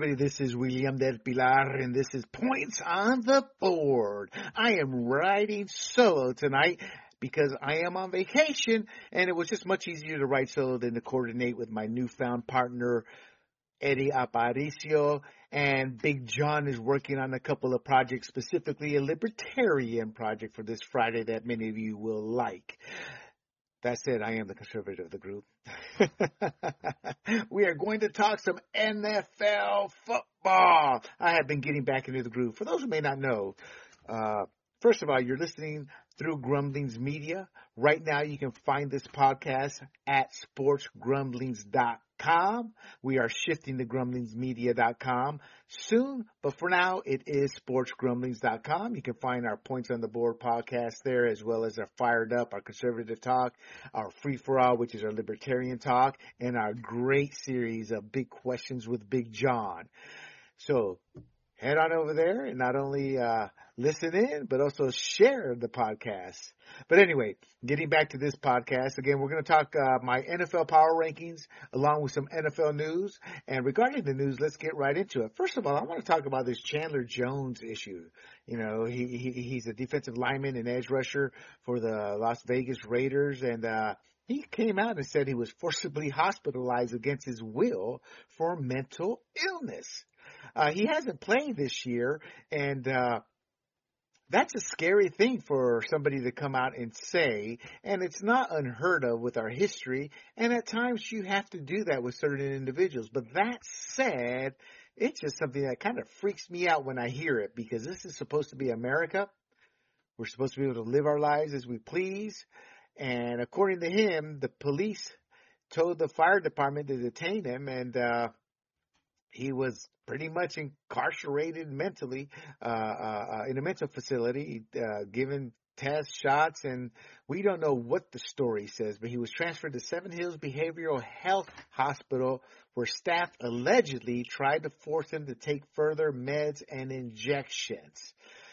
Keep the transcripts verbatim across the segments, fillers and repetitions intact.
everybody. This is William del Pilar, and this is Points on the Board. I am riding solo tonight because I am on vacation, and it was just much easier to ride solo than to coordinate with my newfound partner, Eddie Aparicio. And Big John is working on a couple of projects, specifically a libertarian project for this Friday that many of you will like. That said, I am the conservative of the group. We are going to talk some N F L football. I have been getting back into the groove. For those who may not know, uh, first of all, you're listening through Grumblings Media. Right now, you can find this podcast at sports grumblings dot com. We are shifting to grumblings media dot com soon, but for now, it is sports grumblings dot com. You can find our Points on the Board podcast there, as well as our Fired Up, our conservative talk, our Free for All, which is our libertarian talk, and our great series of Big Questions with Big John. So head on over there and not only uh, listen in, but also share the podcast. But anyway, getting back to this podcast, again, we're going to talk uh, my N F L power rankings along with some N F L news. And regarding the news, let's get right into it. First of all, I want to talk about this Chandler Jones issue. You know, he, he he's a defensive lineman and edge rusher for the Las Vegas Raiders, and uh, he came out and said he was forcibly hospitalized against his will for mental illness. Uh, he hasn't played this year, and uh, that's a scary thing for somebody to come out and say, and it's not unheard of with our history, and at times you have to do that with certain individuals. But that said, it's just something that kind of freaks me out when I hear it, because this is supposed to be America. We're supposed to be able to live our lives as we please, and according to him, the police told the fire department to detain him, and uh, he was pretty much incarcerated mentally uh, uh, in a mental facility, uh, given tests, shots, and we don't know what the story says, but he was transferred to Seven Hills Behavioral Health Hospital, where staff allegedly tried to force him to take further meds and injections.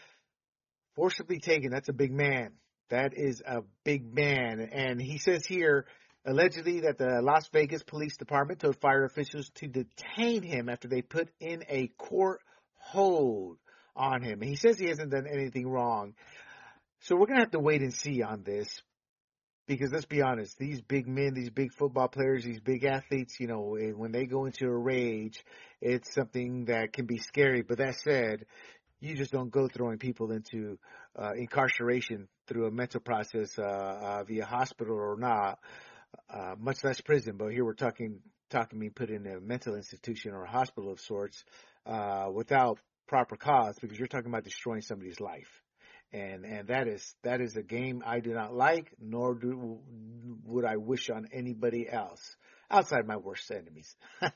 Forcibly taken, that's a big man. That is a big man. And he says here, allegedly, that the Las Vegas Police Department told fire officials to detain him after they put in a court hold on him. And he says he hasn't done anything wrong. So we're going to have to wait and see on this, because let's be honest, these big men, these big football players, these big athletes, you know, when they go into a rage, it's something that can be scary. But that said, you just don't go throwing people into uh, incarceration through a mental process uh, uh, via hospital or not. Uh, much less prison, but here we're talking talking me put in a mental institution or a hospital of sorts uh, without proper cause, because you're talking about destroying somebody's life, and and that is that is a game I do not like, nor do would I wish on anybody else outside my worst enemies.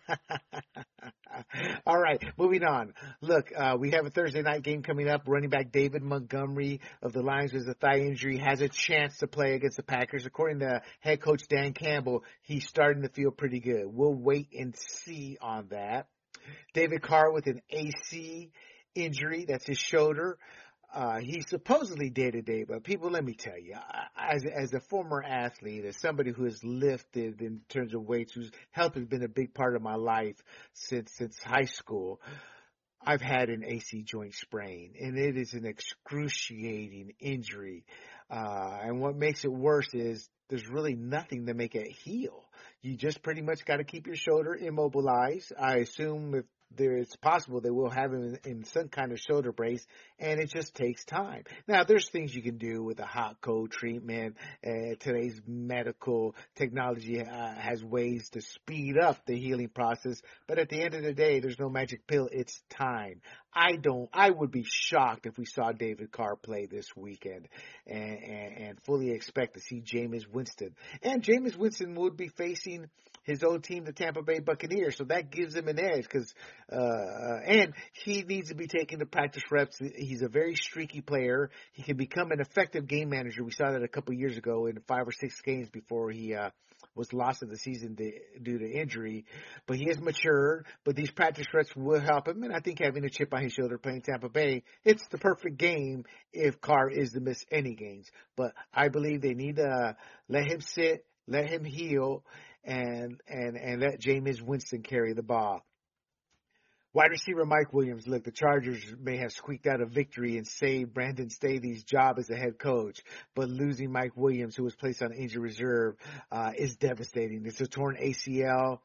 All right, moving on. Look, uh, we have a Thursday night game coming up. Running back David Montgomery of the Lions with a thigh injury has a chance to play against the Packers. According to head coach Dan Campbell, he's starting to feel pretty good. We'll wait and see on that. David Carr with an A C injury, that's his shoulder. Uh, he's supposedly day-to-day, but people, let me tell you, as, as a former athlete, as somebody who has lifted in terms of weights, whose health has been a big part of my life since, since high school, I've had an A C joint sprain, and it is an excruciating injury. Uh, and what makes it worse is there's really nothing to make it heal. You just pretty much got to keep your shoulder immobilized. I assume if there it's possible they will have him in, in some kind of shoulder brace, and it just takes time. Now, there's things you can do with a hot cold treatment. Uh, today's medical technology uh, has ways to speed up the healing process, but at the end of the day, there's no magic pill. It's time. I don't. I would be shocked if we saw David Carr play this weekend, and, and, and fully expect to see Jameis Winston. And Jameis Winston would be facing his old team, the Tampa Bay Buccaneers, so that gives him an edge, because uh, and he needs to be taking the practice reps. He's a very streaky player. He can become an effective game manager. We saw that a couple years ago in five or six games before he uh, was lost of the season to, due to injury. But he has matured. But these practice reps will help him, and I think having a chip on his shoulder playing Tampa Bay, it's the perfect game if Carr is to miss any games. But I believe they need to let him sit, let him heal, and and and let Jameis Winston carry the ball. Wide receiver Mike Williams. Look, the Chargers may have squeaked out a victory and saved Brandon Staley's job as a head coach, but losing Mike Williams, who was placed on injury reserve, uh, is devastating. It's a torn A C L.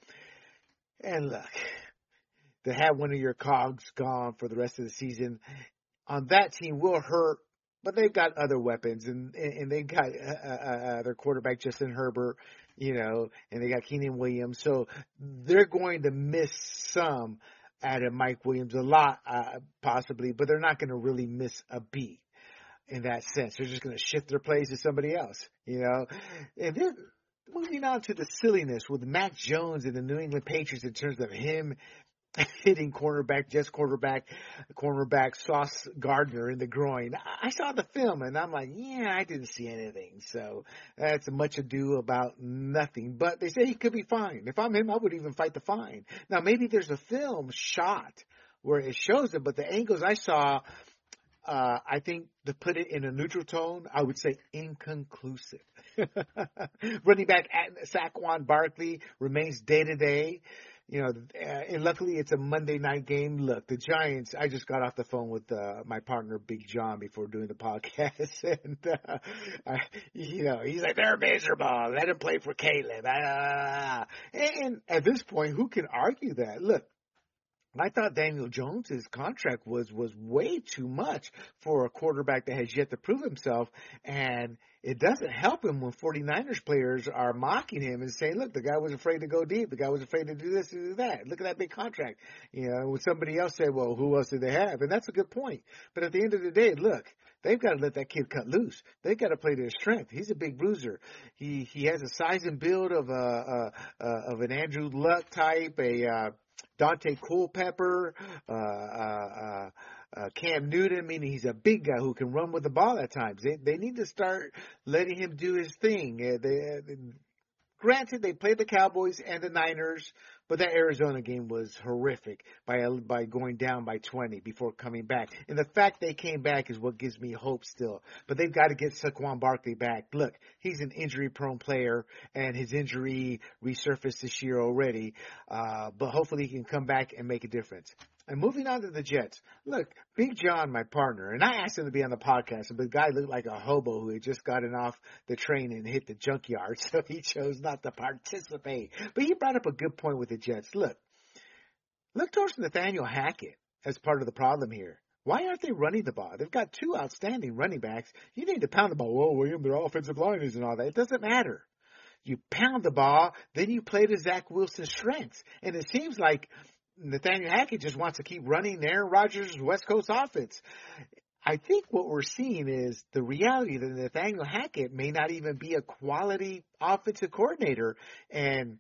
And look, to have one of your cogs gone for the rest of the season on that team will hurt, but they've got other weapons, and and they've got uh, uh, their quarterback Justin Herbert, you know, and they got Keenan Williams, so they're going to miss some out of Mike Williams, a lot uh, possibly, but they're not going to really miss a beat in that sense. They're just going to shift their plays to somebody else, you know. And then moving on to the silliness with Mac Jones and the New England Patriots in terms of him hitting cornerback, just quarterback, cornerback Sauce Gardner in the groin. I saw the film and I'm like, yeah, I didn't see anything. So that's much ado about nothing. But they say he could be fine. If I'm him, I would even fight the fine. Now, maybe there's a film shot where it shows it, but the angles I saw, uh, I think to put it in a neutral tone, I would say inconclusive. Running back at Saquon Barkley remains day to day. You know, and luckily it's a Monday night game. Look, the Giants, I just got off the phone with uh, my partner, Big John, before doing the podcast. And, uh, I, you know, he's like, they're miserable. Let him play for Caleb. Ah. And at this point, who can argue that? Look, I thought Daniel Jones's contract was, was way too much for a quarterback that has yet to prove himself. And it doesn't help him when 49ers players are mocking him and saying, look, the guy was afraid to go deep. The guy was afraid to do this and do that. Look at that big contract. You know, when somebody else said, well, who else did they have? And that's a good point. But at the end of the day, look, they've got to let that kid cut loose. They've got to play to his strength. He's a big bruiser. He, he has a size and build of a, a, a of an Andrew Luck type, a, uh, Dante Culpepper, uh, uh, uh, uh, Cam Newton, meaning he's a big guy who can run with the ball at times. They, they need to start letting him do his thing. Uh, they, uh, Granted, they played the Cowboys and the Niners, but that Arizona game was horrific by by going down by twenty before coming back. And the fact they came back is what gives me hope still. But they've got to get Saquon Barkley back. Look, he's an injury-prone player, and his injury resurfaced this year already. Uh, but hopefully he can come back and make a difference. And moving on to the Jets. Look, Big John, my partner, and I asked him to be on the podcast, but the guy looked like a hobo who had just gotten off the train and hit the junkyard, so he chose not to participate. But he brought up a good point with the Jets. Look, look towards Nathaniel Hackett as part of the problem here. Why aren't they running the ball? They've got two outstanding running backs. You need to pound the ball. Whoa, William, their offensive line isn't all that. It doesn't matter. You pound the ball, then you play to Zach Wilson's strengths. And it seems like Nathaniel Hackett just wants to keep running Aaron Rodgers' West Coast offense. I think what we're seeing is the reality that Nathaniel Hackett may not even be a quality offensive coordinator. And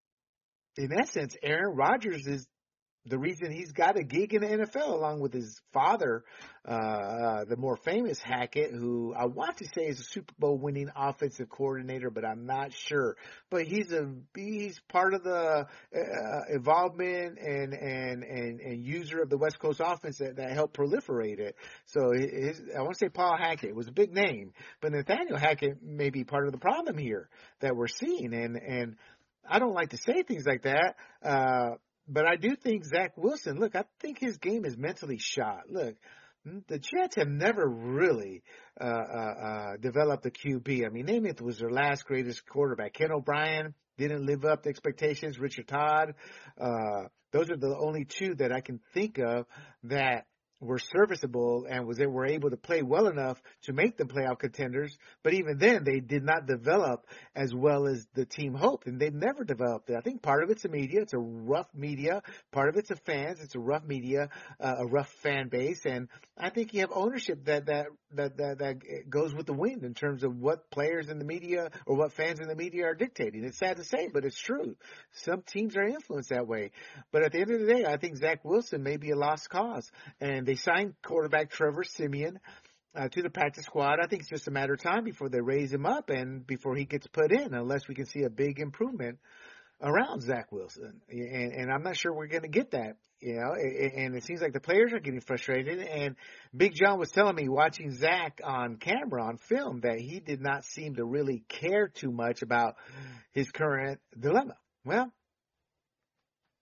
in essence, Aaron Rodgers is the reason he's got a gig in the N F L, along with his father, uh, uh, the more famous Hackett, who I want to say is a Super Bowl winning offensive coordinator, but I'm not sure. But he's a he's part of the uh, involvement and, and and and user of the West Coast offense that, that helped proliferate it. So his, I want to say Paul Hackett was a big name, but Nathaniel Hackett may be part of the problem here that we're seeing. And and I don't like to say things like that. Uh, But I do think Zach Wilson, look, I think his game is mentally shot. Look, the Jets have never really uh, uh, uh, developed a Q B. I mean, Namath was their last greatest quarterback. Ken O'Brien didn't live up to expectations. Richard Todd, uh, those are the only two that I can think of that were serviceable and was they were able to play well enough to make them playoff contenders. But even then, they did not develop as well as the team hoped, and they've never developed it. I think part of it's the media. It's a rough media. Part of it's the fans. It's a rough media, uh, a rough fan base. And I think you have ownership that, that, that, that, that goes with the wind in terms of what players in the media or what fans in the media are dictating. It's sad to say, but it's true. Some teams are influenced that way. But at the end of the day, I think Zach Wilson may be a lost cause. And they signed quarterback Trevor Siemian uh, to the practice squad. I think it's just a matter of time before they raise him up and before he gets put in, unless we can see a big improvement around Zach Wilson. And, and I'm not sure we're going to get that, you know, and it seems like the players are getting frustrated. And Big John was telling me, watching Zach on camera, on film, that he did not seem to really care too much about his current dilemma. Well,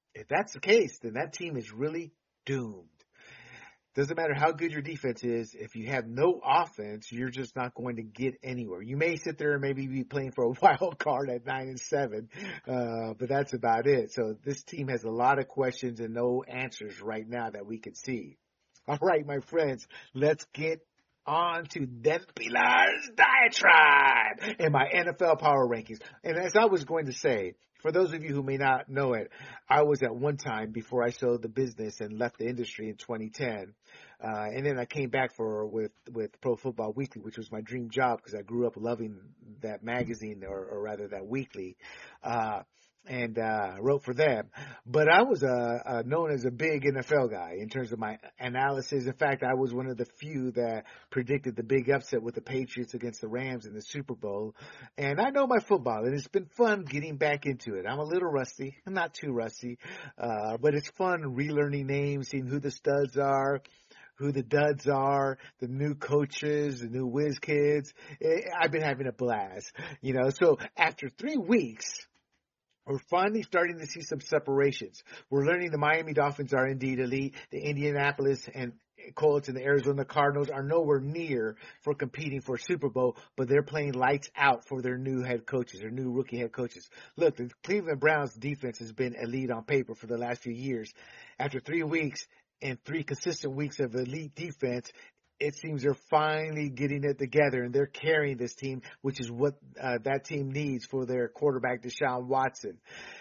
If that's the case, then that team is really doomed. Doesn't matter how good your defense is. If you have no offense, you're just not going to get anywhere. You may sit there and maybe be playing for a wild card at nine and seven, uh, but that's about it. So this team has a lot of questions and no answers right now that we can see. All right, my friends, let's get on to Den Pilar's diatribe and my N F L power rankings. And as I was going to say, for those of you who may not know it, I was at one time before I sold the business and left the industry in twenty ten. Uh, and then I came back for with, with Pro Football Weekly, which was my dream job because I grew up loving that magazine or, or rather that weekly. Uh, and uh wrote for them. But I was uh, uh known as a big N F L guy in terms of my analysis. In fact, I was one of the few that predicted the big upset with the Patriots against the Rams in the Super Bowl. And I know my football, and it's been fun getting back into it. I'm a little rusty. I'm not too rusty. Uh but it's fun relearning names, seeing who the studs are, who the duds are, the new coaches, the new whiz kids. I've been having a blast, you know. So after three weeks, we're finally starting to see some separations. We're learning the Miami Dolphins are indeed elite. The Indianapolis and Colts and the Arizona Cardinals are nowhere near for competing for a Super Bowl, but they're playing lights out for their new head coaches, their new rookie head coaches. Look, the Cleveland Browns defense has been elite on paper for the last few years. After three weeks and three consistent weeks of elite defense, it seems they're finally getting it together, and they're carrying this team, which is what uh, that team needs for their quarterback, Deshaun Watson.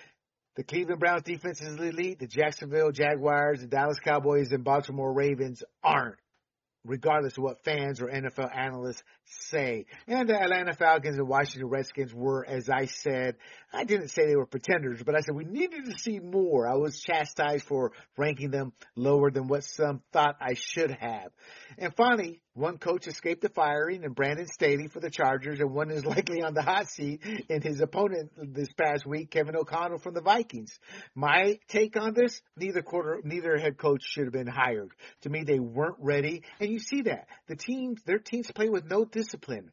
The Cleveland Browns defense is elite. The Jacksonville Jaguars, the Dallas Cowboys, and Baltimore Ravens aren't, regardless of what fans or N F L analysts say. And the Atlanta Falcons and Washington Redskins were, as I said, I didn't say they were pretenders, but I said we needed to see more. I was chastised for ranking them lower than what some thought I should have. And finally, one coach escaped the firing, and Brandon Staley for the Chargers, and one is likely on the hot seat in his opponent this past week, Kevin O'Connell from the Vikings. My take on this, neither quarter, neither head coach should have been hired. To me, they weren't ready, and you see that. The teams, their teams play with no discipline.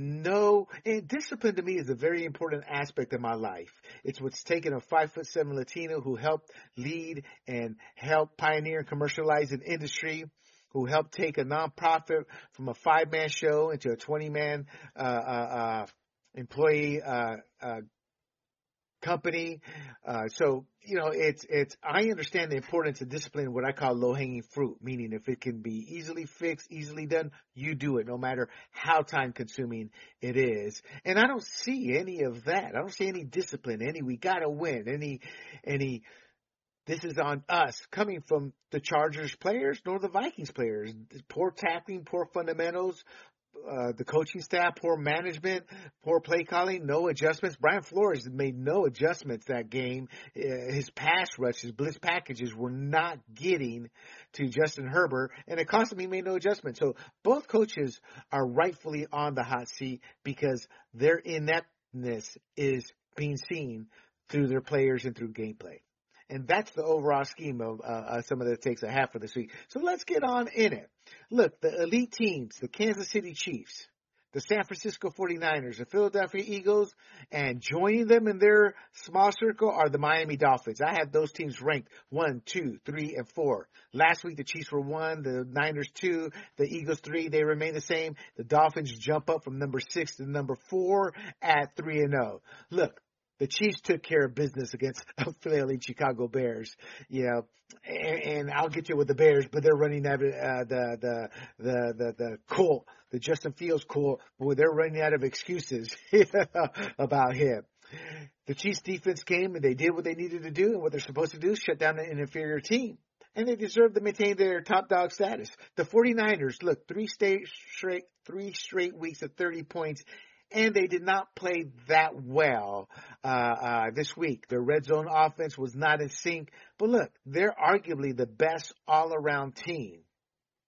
No, and discipline to me is a very important aspect of my life. It's what's taken a five foot seven Latino who helped lead and help pioneer and commercialize an industry, who helped take a nonprofit from a five-man show into a twenty-man uh, uh, uh, employee uh, uh, company. Uh, so, you know, it's, it's, I understand the importance of discipline, what I call low-hanging fruit, meaning if it can be easily fixed, easily done, you do it, no matter how time-consuming it is. And I don't see any of that. I don't see any discipline, any we gotta win, any, any, this is on us, coming from the Chargers players nor the Vikings players. Poor tackling, poor fundamentals, uh, the coaching staff, poor management, poor play calling, no adjustments. Brian Flores made no adjustments that game. Uh, his pass rush, his blitz packages were not getting to Justin Herbert, and it cost him, he made no adjustments. So both coaches are rightfully on the hot seat because their ineptness is being seen through their players and through gameplay. And that's the overall scheme of uh, uh, some of the takes I have for this week. So let's get on in it. Look, the elite teams, the Kansas City Chiefs, the San Francisco forty-niners, the Philadelphia Eagles, and joining them in their small circle are the Miami Dolphins. I have those teams ranked one, two, three, and four. Last week, the Chiefs were one, the Niners two, the Eagles three. They remain the same. The Dolphins jump up from number six to number four at three and oh. Look, the Chiefs took care of business against flailing Chicago Bears, you know, and, and I'll get you with the Bears, but they're running out of uh, the, the, the, the, the Colt, the Justin Fields Colt, well, they're running out of excuses about him. The Chiefs defense came and they did what they needed to do and what they're supposed to do, shut down an inferior team. And they deserve to maintain their top dog status. The forty-niners, look, three straight, three straight weeks of thirty points. And they did not play that well uh, uh, this week. Their red zone offense was not in sync. But look, they're arguably the best all-around team.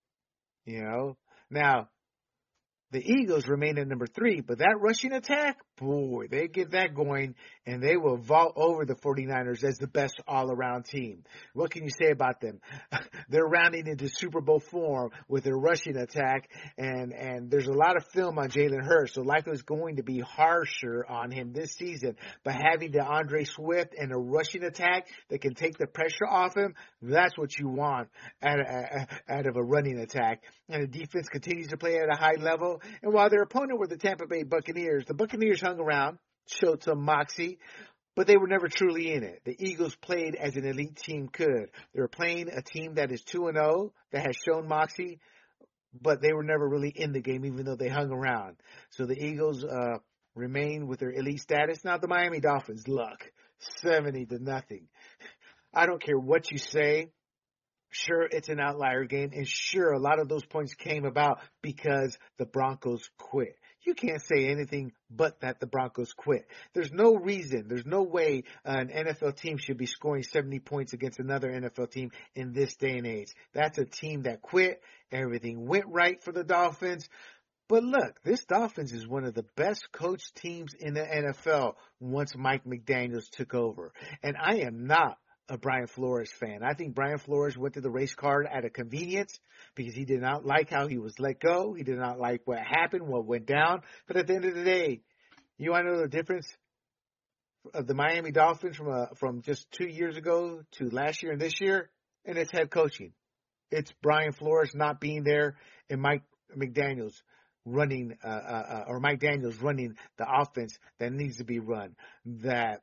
You know? Now, the Eagles remain at number three, but that rushing attack, boy, they get that going, and they will vault over the 49ers as the best all-around team. What can you say about them? They're rounding into Super Bowl form with their rushing attack, and, and there's a lot of film on Jalen Hurts, so life is going to be harsher on him this season. But having DeAndre Swift and a rushing attack that can take the pressure off him, that's what you want out of, out of a running attack. And the defense continues to play at a high level. And while their opponent were the Tampa Bay Buccaneers, the Buccaneers hung around, showed some moxie, but they were never truly in it. The Eagles played as an elite team could. They were playing a team that is two and oh, that has shown moxie, but they were never really in the game, even though they hung around. So the Eagles uh, remain with their elite status. Now the Miami Dolphins, luck, seventy to nothing. I don't care what you say. Sure, it's an outlier game, and sure, a lot of those points came about because the Broncos quit. You can't say anything but that the Broncos quit. There's no reason, there's no way an N F L team should be scoring seventy points against another N F L team in this day and age. That's a team that quit. Everything went right for the Dolphins. But look, this Dolphins is one of the best coached teams in the N F L once Mike McDaniels took over. And I am not a Brian Flores fan. I think Brian Flores went to the race card at a convenience because he did not like how he was let go. He did not like what happened, what went down. But at the end of the day, you want to know the difference of the Miami Dolphins from uh, from just two years ago to last year and this year? And it's head coaching. It's Brian Flores not being there and Mike McDaniels running, uh, uh, or Mike Daniels running the offense that needs to be run, that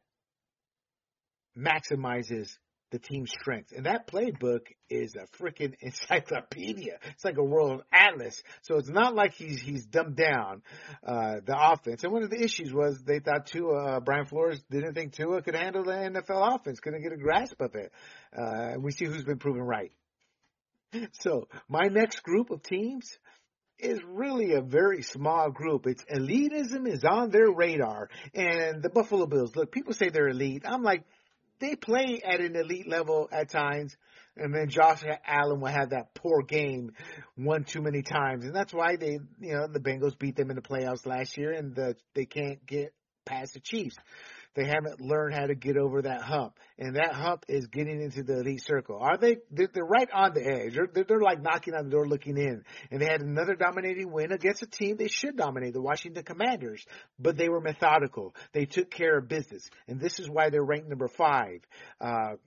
maximizes the team's strength. And that playbook is a freaking encyclopedia. It's like a world atlas. So it's not like he's he's dumbed down uh, the offense. And one of the issues was they thought Tua, uh, Brian Flores didn't think Tua could handle the N F L offense, couldn't get a grasp of it. Uh, we see who's been proven right. So my next group of teams is really a very small group. It's elitism is on their radar. And the Buffalo Bills, look, people say they're elite. I'm like, they play at an elite level at times, and then Josh Allen will have that poor game one too many times. And that's why they, you know, the Bengals beat them in the playoffs last year, and the, they can't get past the Chiefs. They haven't learned how to get over that hump, and that hump is getting into the elite circle. Are they? They're, they're right on the edge. They're, they're, they're like knocking on the door looking in, and they had another dominating win against a team they should dominate, the Washington Commanders, but they were methodical. They took care of business, and this is why they're ranked number five. Uh,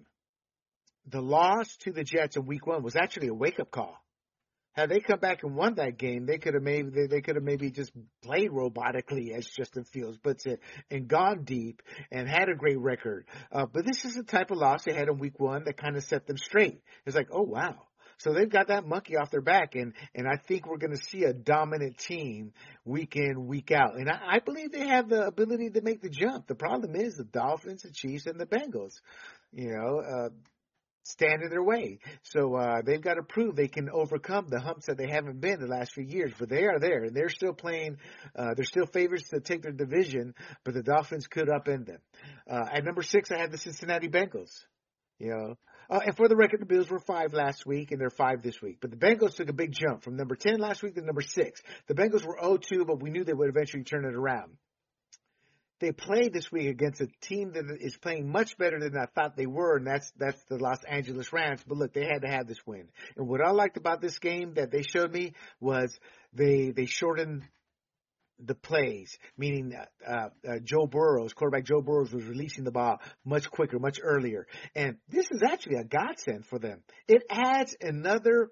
the loss to the Jets in week one was actually a wake-up call. Had they come back and won that game, they could have maybe they, they could have maybe just played robotically as Justin Fields, but to, and gone deep and had a great record. Uh, but this is the type of loss they had in week one that kind of set them straight. It's like, oh wow. So they've got that monkey off their back, and, and I think we're going to see a dominant team week in, week out. And I, I believe they have the ability to make the jump. The problem is the Dolphins, the Chiefs, and the Bengals. You know, uh, stand in their way. So uh, they've got to prove they can overcome the humps that they haven't been the last few years. But they are there, and they're still playing. Uh, they're still favorites to take their division, but the Dolphins could upend them. Uh, at number six, I have the Cincinnati Bengals. You know, uh, and for the record, the Bills were five last week, and they're five this week. But the Bengals took a big jump from number ten last week to number six. The Bengals were oh two, but we knew they would eventually turn it around. They played this week against a team that is playing much better than I thought they were, and that's that's the Los Angeles Rams. But look, they had to have this win. And what I liked about this game that they showed me was they they shortened the plays, meaning uh, uh, Joe Burrows, quarterback Joe Burrows was releasing the ball much quicker, much earlier. And this is actually a godsend for them. It adds another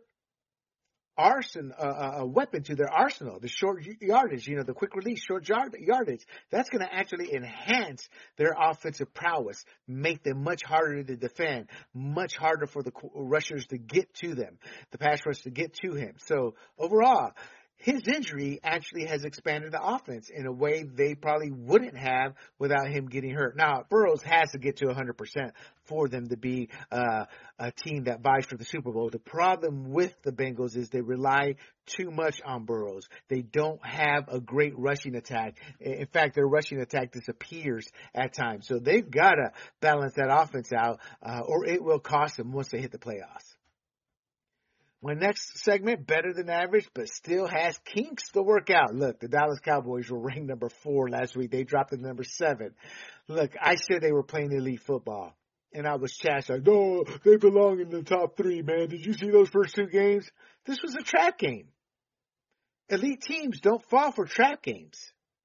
arsenal, uh, a weapon to their arsenal, the short yardage, you know, the quick release, short yard, yardage. That's going to actually enhance their offensive prowess, make them much harder to defend, much harder for the rushers to get to them, the pass rush to get to him. So overall, his injury actually has expanded the offense in a way they probably wouldn't have without him getting hurt. Now, Burrows has to get to one hundred percent for them to be uh, a team that vies for the Super Bowl. The problem with the Bengals is they rely too much on Burrows. They don't have a great rushing attack. In fact, their rushing attack disappears at times. So they've got to balance that offense out, uh, or it will cost them once they hit the playoffs. My next segment, better than average, but still has kinks to work out. Look, the Dallas Cowboys were ranked number four last week. They dropped to number seven. Look, I said they were playing elite football. And I was chastised. No, they belong in the top three, man. Did you see those first two games? This was a trap game. Elite teams don't fall for trap games.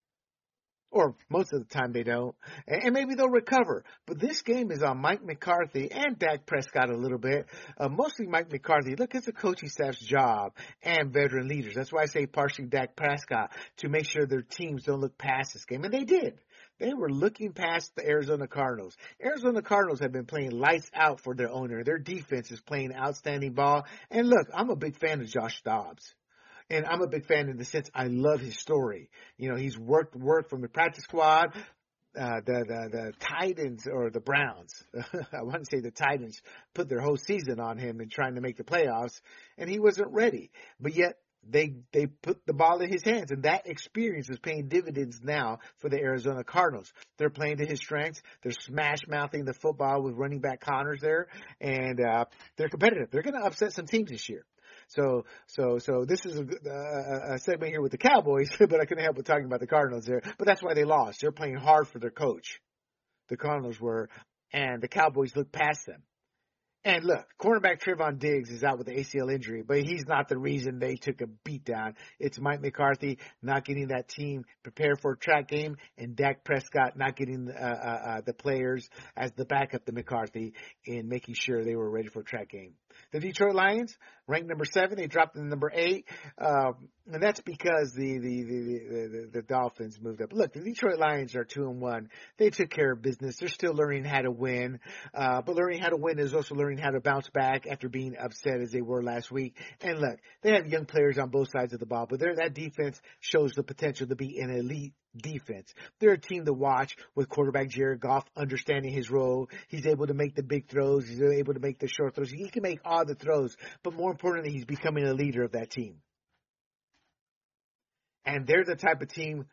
Or most of the time they don't. And maybe they'll recover. But this game is on Mike McCarthy and Dak Prescott a little bit. Uh, mostly Mike McCarthy. Look, it's the coaching staff's job and veteran leaders. That's why I say partially Dak Prescott to make sure their teams don't look past this game. And they did. They were looking past the Arizona Cardinals. Arizona Cardinals have been playing lights out for their owner. Their defense is playing outstanding ball. And look, I'm a big fan of Josh Dobbs. And I'm a big fan in the sense I love his story. You know, he's worked work from the practice squad, uh, the, the, the Titans or the Browns. I want to say the Titans put their whole season on him in trying to make the playoffs, and he wasn't ready. But yet they, they put the ball in his hands, and that experience is paying dividends now for the Arizona Cardinals. They're playing to his strengths. They're smash-mouthing the football with running back Connors there, and uh, they're competitive. They're going to upset some teams this year. So, so, so this is a, a, a segment here with the Cowboys, but I couldn't help but talking about the Cardinals there. But that's why they lost. They're playing hard for their coach. The Cardinals were, and the Cowboys looked past them. And look, cornerback Trevon Diggs is out with an A C L injury, but he's not the reason they took a beat down. It's Mike McCarthy not getting that team prepared for a track game, and Dak Prescott not getting uh, uh, uh, the players as the backup to McCarthy in making sure they were ready for a track game. The Detroit Lions, ranked number seven, they dropped to number eight, um, and that's because the the, the the the the Dolphins moved up. Look, the Detroit Lions are two and one. They took care of business. They're still learning how to win, uh, but learning how to win is also learning how to bounce back after being upset as they were last week. And look, they have young players on both sides of the ball, but that defense shows the potential to be an elite defense. They're a team to watch with quarterback Jared Goff understanding his role. He's able to make the big throws. He's able to make the short throws. He can make all the throws, but more importantly, he's becoming a leader of that team. And they're the type of team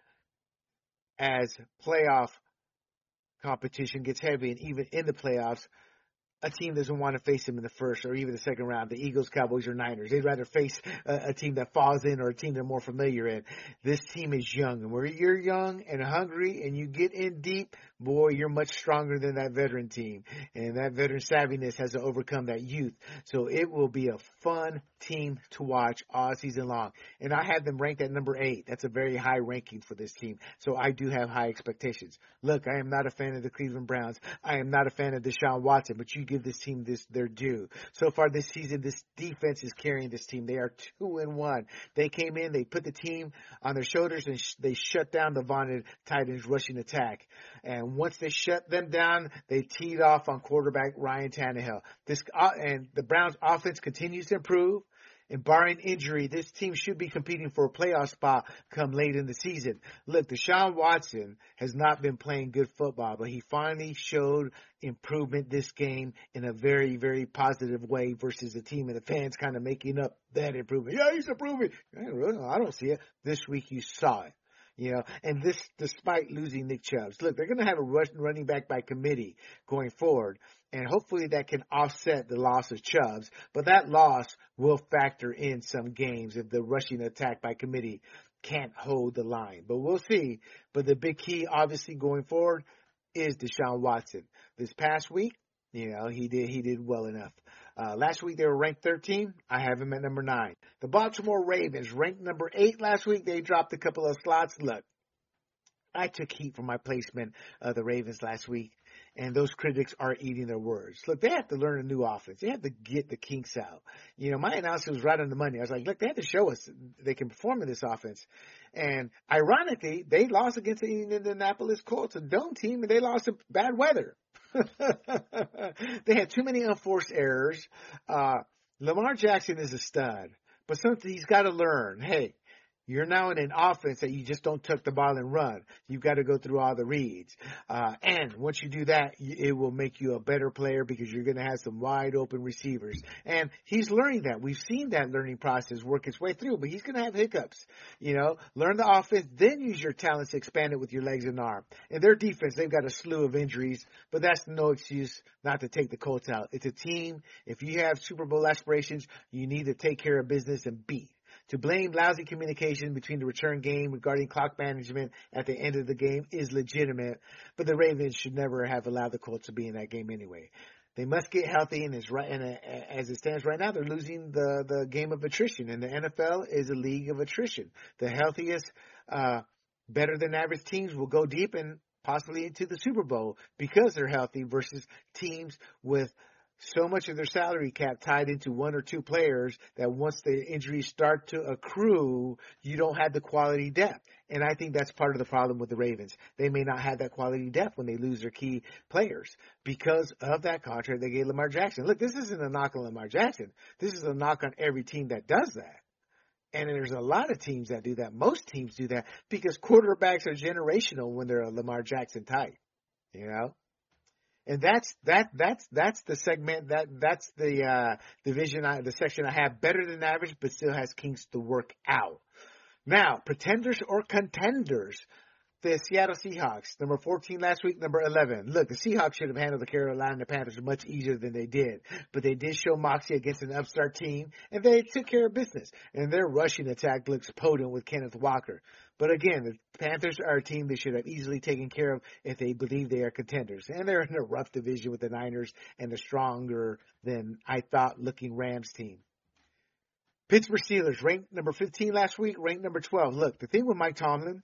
as playoff competition gets heavy, and even in the playoffs, a team doesn't want to face them in the first or even the second round. The Eagles, Cowboys, or Niners. They'd rather face a, a team that falls in or a team they're more familiar in. This team is young, and where you're young and hungry and you get in deep, boy, you're much stronger than that veteran team. And that veteran savviness has to overcome that youth. So it will be a fun team to watch all season long. And I have them ranked at number eight. That's a very high ranking for this team. So I do have high expectations. Look, I am not a fan of the Cleveland Browns. I am not a fan of Deshaun Watson, but you give this team this their due. So far this season, this defense is carrying this team. They are two and one. They came in, they put the team on their shoulders, and sh- they shut down the vaunted Titans rushing attack. And once they shut them down, they teed off on quarterback Ryan Tannehill. This uh, and the Browns offense continues to improve. And barring injury, this team should be competing for a playoff spot come late in the season. Look, Deshaun Watson has not been playing good football, but he finally showed improvement this game in a very, very positive way versus the team and the fans kind of making up that improvement. Yeah, he's improving. I don't see it. This week you saw it. You know, and this despite losing Nick Chubb. Look, they're going to have a rush, running back by committee going forward, and hopefully that can offset the loss of Chubb. But that loss will factor in some games if the rushing attack by committee can't hold the line. But we'll see. But the big key, obviously, going forward is Deshaun Watson. This past week, you know, he did he did well enough. Uh, last week they were ranked thirteen. I have him at number nine. The Baltimore Ravens ranked number eight last week. They dropped a couple of slots. Look, I took heat for my placement of the Ravens last week, and those critics are eating their words. Look, they have to learn a new offense. They have to get the kinks out. You know, my analysis was right on the money. I was like, look, they have to show us they can perform in this offense. And ironically, they lost against the Indianapolis Colts, a dome team, and they lost in bad weather. They had too many unforced errors. Uh, Lamar Jackson is a stud, but something he's got to learn. Hey, You're now in an offense that you just don't tuck the ball and run. You've got to go through all the reads. Uh, and once you do that, it will make you a better player because you're going to have some wide open receivers. And he's learning that. We've seen that learning process work its way through, but he's going to have hiccups. You know, learn the offense, then use your talents to expand it with your legs and arm. And their defense, they've got a slew of injuries, but that's no excuse not to take the Colts out. It's a team. If you have Super Bowl aspirations, you need to take care of business and beat. To blame lousy communication between the return game regarding clock management at the end of the game is legitimate, but the Ravens should never have allowed the Colts to be in that game anyway. They must get healthy, and, it's right, and as it stands right now, they're losing the, the game of attrition, and the N F L is a league of attrition. The healthiest, uh, better than average teams will go deep and possibly into the Super Bowl because they're healthy versus teams with so much of their salary cap tied into one or two players that once the injuries start to accrue, you don't have the quality depth. And I think that's part of the problem with the Ravens. They may not have that quality depth when they lose their key players because of that contract they gave Lamar Jackson. Look, this isn't a knock on Lamar Jackson. This is a knock on every team that does that. And there's a lot of teams that do that. Most teams do that because quarterbacks are generational when they're a Lamar Jackson type, you know? And that's that that's that's the segment that that's the uh, division I, the section I have better than average, but still has kinks to work out. Now, pretenders or contenders. The Seattle Seahawks, number fourteen last week, number eleven. Look, the Seahawks should have handled the Carolina Panthers much easier than they did. But they did show moxie against an upstart team, and they took care of business. And their rushing attack looks potent with Kenneth Walker. But again, the Panthers are a team they should have easily taken care of if they believe they are contenders. And they're in a rough division with the Niners and the stronger than I thought looking Rams team. Pittsburgh Steelers, ranked number fifteen last week, ranked number twelve. Look, the thing with Mike Tomlin,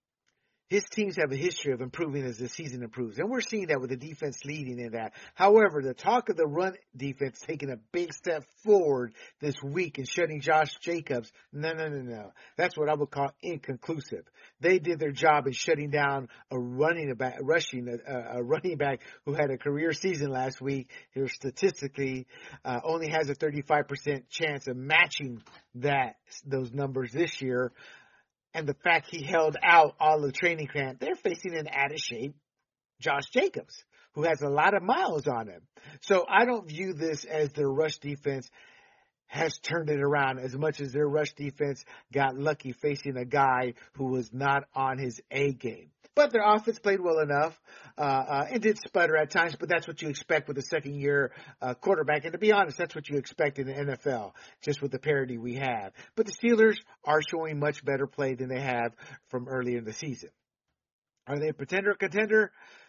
his teams have a history of improving as the season improves. And we're seeing that with the defense leading in that. However, the talk of the run defense taking a big step forward this week and shutting Josh Jacobs, no, no, no, no. That's what I would call inconclusive. They did their job in shutting down a running back, rushing a, a running back who had a career season last week. Who statistically uh, only has a thirty-five percent chance of matching that those numbers this year. And the fact he held out all the training camp, they're facing an out of shape Josh Jacobs, who has a lot of miles on him. So I don't view this as their rush defense has turned it around as much as their rush defense got lucky facing a guy who was not on his A game. But their offense played well enough uh, uh, and did sputter at times, but that's what you expect with a second-year uh, quarterback. And to be honest, that's what you expect in the N F L, just with the parity we have. But the Steelers are showing much better play than they have from earlier in the season. Are they a pretender or contender?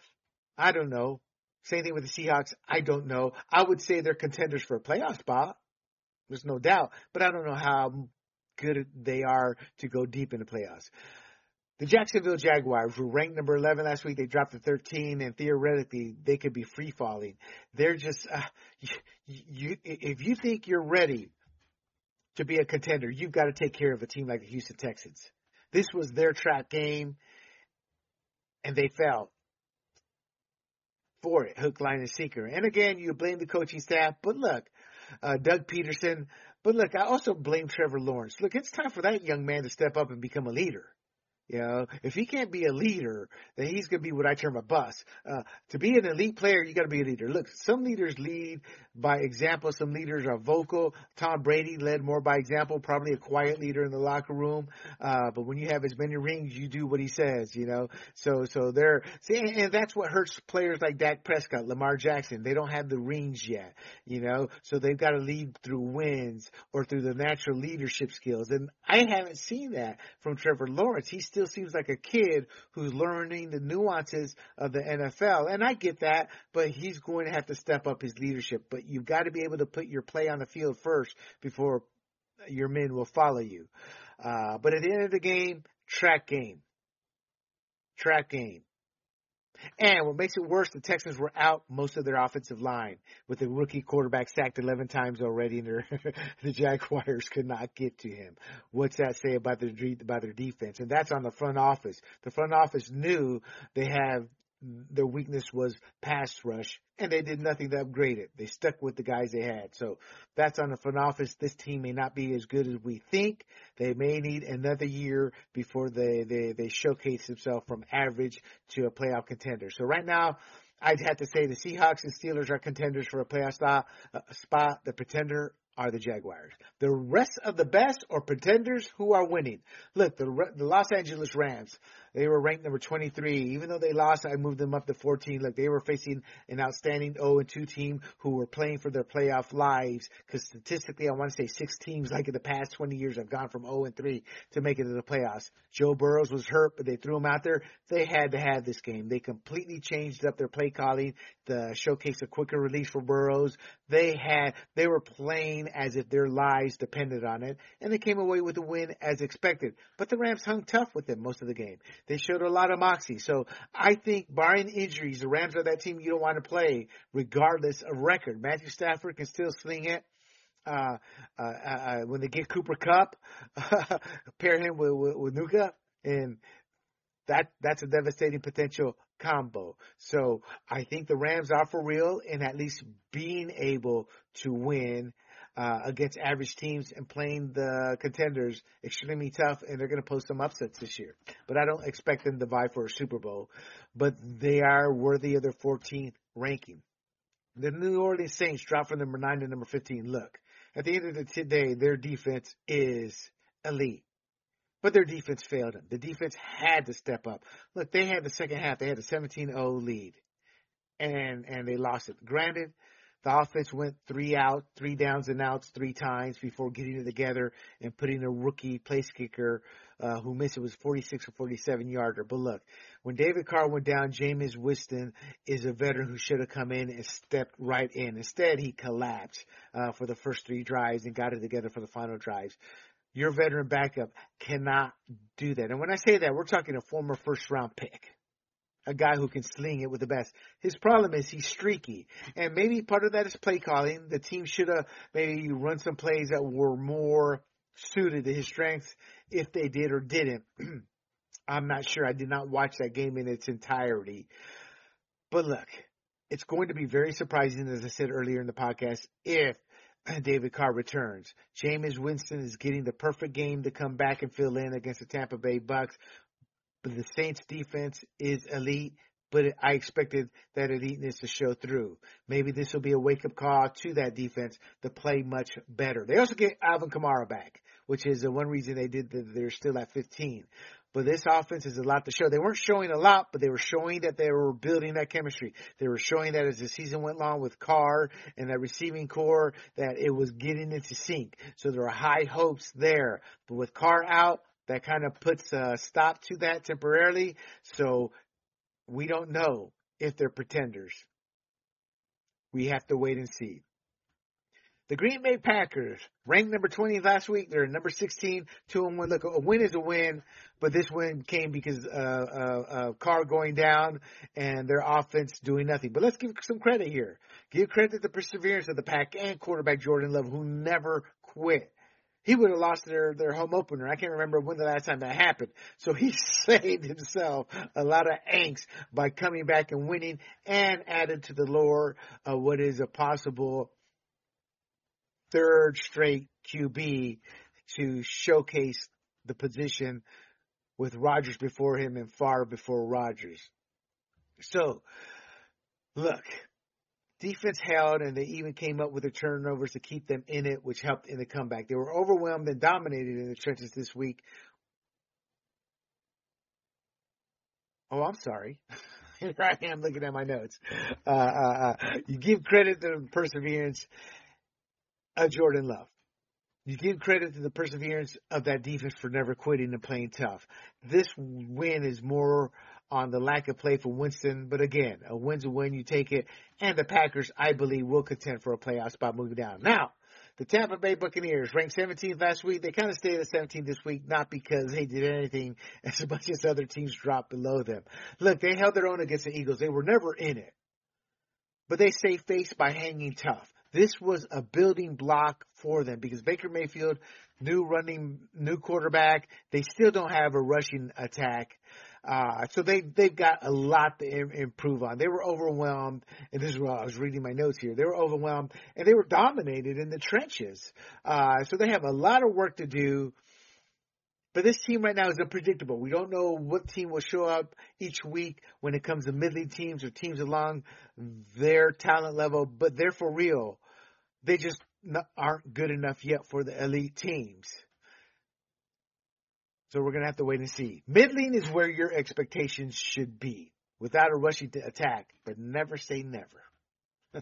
I don't know. Same thing with the Seahawks. I don't know. I would say they're contenders for a playoff spot. There's no doubt. But I don't know how good they are to go deep in the playoffs. The Jacksonville Jaguars were ranked number eleven last week. They dropped to thirteen, and theoretically, they could be free-falling. They're just, uh, you, you, if you think you're ready to be a contender, you've got to take care of a team like the Houston Texans. This was their trap game, and they fell for it, hook, line, and sinker. And again, you blame the coaching staff, but look, uh, Doug Peterson, but look, I also blame Trevor Lawrence. Look, it's time for that young man to step up and become a leader. You know, if he can't be a leader, then he's going to be what I term a bust. Uh, to be an elite player, you got to be a leader. Look, some leaders lead by example. Some leaders are vocal. Tom Brady led more by example, probably a quiet leader in the locker room. Uh, but when you have as many rings, you do what he says, you know. So, so they're, see, and, and that's what hurts players like Dak Prescott, Lamar Jackson. They don't have the rings yet, you know. So they've got to lead through wins or through the natural leadership skills. And I haven't seen that from Trevor Lawrence. He's still seems like a kid who's learning the nuances of the N F L. And I get that, but he's going to have to step up his leadership. But you've got to be able to put your play on the field first before your men will follow you. Uh, but at the end of the game, track game. Track game. And what makes it worse, the Texans were out most of their offensive line with the rookie quarterback sacked eleven times already, and the Jaguars could not get to him. What's that say about their about their defense? And that's on the front office. The front office knew they have their weakness was pass rush, and they did nothing to upgrade it. They stuck with the guys they had. So that's on the front office. This team may not be as good as we think. They may need another year before they, they, they showcase themselves from average to a playoff contender. So right now, I'd have to say the Seahawks and Steelers are contenders for a playoff spot. Uh, spot. The pretender are the Jaguars. The rest of the best are pretenders who are winning. Look, the the Los Angeles Rams, they were ranked number twenty-three. Even though they lost, I moved them up to fourteen. Look, they were facing an outstanding oh and two team who were playing for their playoff lives, because statistically, I want to say six teams like in the past twenty years have gone from oh and three to make it to the playoffs. Joe Burrows was hurt, but they threw him out there. They had to have this game. They completely changed up their play calling to showcase a quicker release for Burrows. They had, they were playing as if their lives depended on it, and they came away with a win as expected. But the Rams hung tough with them most of the game. They showed a lot of moxie. So I think, barring injuries, the Rams are that team you don't want to play regardless of record. Matthew Stafford can still sling it. Uh, uh, uh, when they get Cooper Kupp, pair him with, with, with Nuka, and that that's a devastating potential combo. So I think the Rams are for real in at least being able to win uh, against average teams and playing the contenders extremely tough, and they're going to post some upsets this year. But I don't expect them to vie for a Super Bowl, but they are worthy of their fourteenth ranking. The New Orleans Saints dropped from number nine to number fifteen. Look, at the end of the day, their defense is elite. But their defense failed them. The defense had to step up. Look, they had the second half. They had a seventeen oh lead, and and they lost it. Granted, the offense went three out, three downs and outs three times before getting it together and putting a rookie place kicker uh, who missed it was forty-six or forty-seven yarder. But look, when David Carr went down, Jameis Winston is a veteran who should have come in and stepped right in. Instead, he collapsed uh, for the first three drives and got it together for the final drives. Your veteran backup cannot do that. And when I say that, we're talking a former first-round pick, a guy who can sling it with the best. His problem is he's streaky. And maybe part of that is play calling. The team should have maybe run some plays that were more suited to his strengths if they did or didn't. I'm not sure. I did not watch that game in its entirety. But look, it's going to be very surprising, as I said earlier in the podcast, if David Carr returns. Jameis Winston is getting the perfect game to come back and fill in against the Tampa Bay Bucks. But the Saints defense is elite, but I expected that eliteness to show through. Maybe this will be a wake-up call to that defense to play much better. They also get Alvin Kamara back, which is the one reason they did that they're still at fifteen. But this offense is a lot to show. They weren't showing a lot, but they were showing that they were building that chemistry. They were showing that as the season went along with Carr and that receiving core, that it was getting into sync. So there are high hopes there. But with Carr out, that kind of puts a stop to that temporarily. So we don't know if they're pretenders. We have to wait and see. The Green Bay Packers, ranked number twenty last week. They're number sixteen, two and one. Look, a win is a win, but this win came because uh, uh, uh, Carr going down and their offense doing nothing. But let's give some credit here. Give credit to the perseverance of the Pack and quarterback Jordan Love, who never quit. He would have lost their, their home opener. I can't remember when the last time that happened. So he saved himself a lot of angst by coming back and winning, and added to the lore of what is a possible third straight Q B to showcase the position with Rodgers before him and Favre before Rodgers. So, look, defense held, and they even came up with the turnovers to keep them in it, which helped in the comeback. They were overwhelmed and dominated in the trenches this week. Oh, I'm sorry. Here I am looking at my notes. Uh, uh, uh, you give credit to the perseverance of Jordan Love. You give credit to the perseverance of that defense for never quitting and playing tough. This win is more on the lack of play for Winston, but again, a win's a win, you take it, and the Packers, I believe, will contend for a playoff spot moving down. Now, the Tampa Bay Buccaneers ranked seventeenth last week. They kind of stayed at seventeenth this week, not because they did anything as a bunch of other teams dropped below them. Look, they held their own against the Eagles. They were never in it, but they saved face by hanging tough. This was a building block for them because Baker Mayfield new running, new quarterback. They still don't have a rushing attack. Uh, so they, they've got a lot to im- improve on. They were overwhelmed, and this is where I was reading my notes here. They were overwhelmed, and they were dominated in the trenches. Uh, so they have a lot of work to do. But this team right now is unpredictable. We don't know what team will show up each week when it comes to mid-league teams or teams along their talent level, but they're for real. They just not, aren't good enough yet for the elite teams. So we're going to have to wait and see. Middling is where your expectations should be without a rushing to attack, but never say never.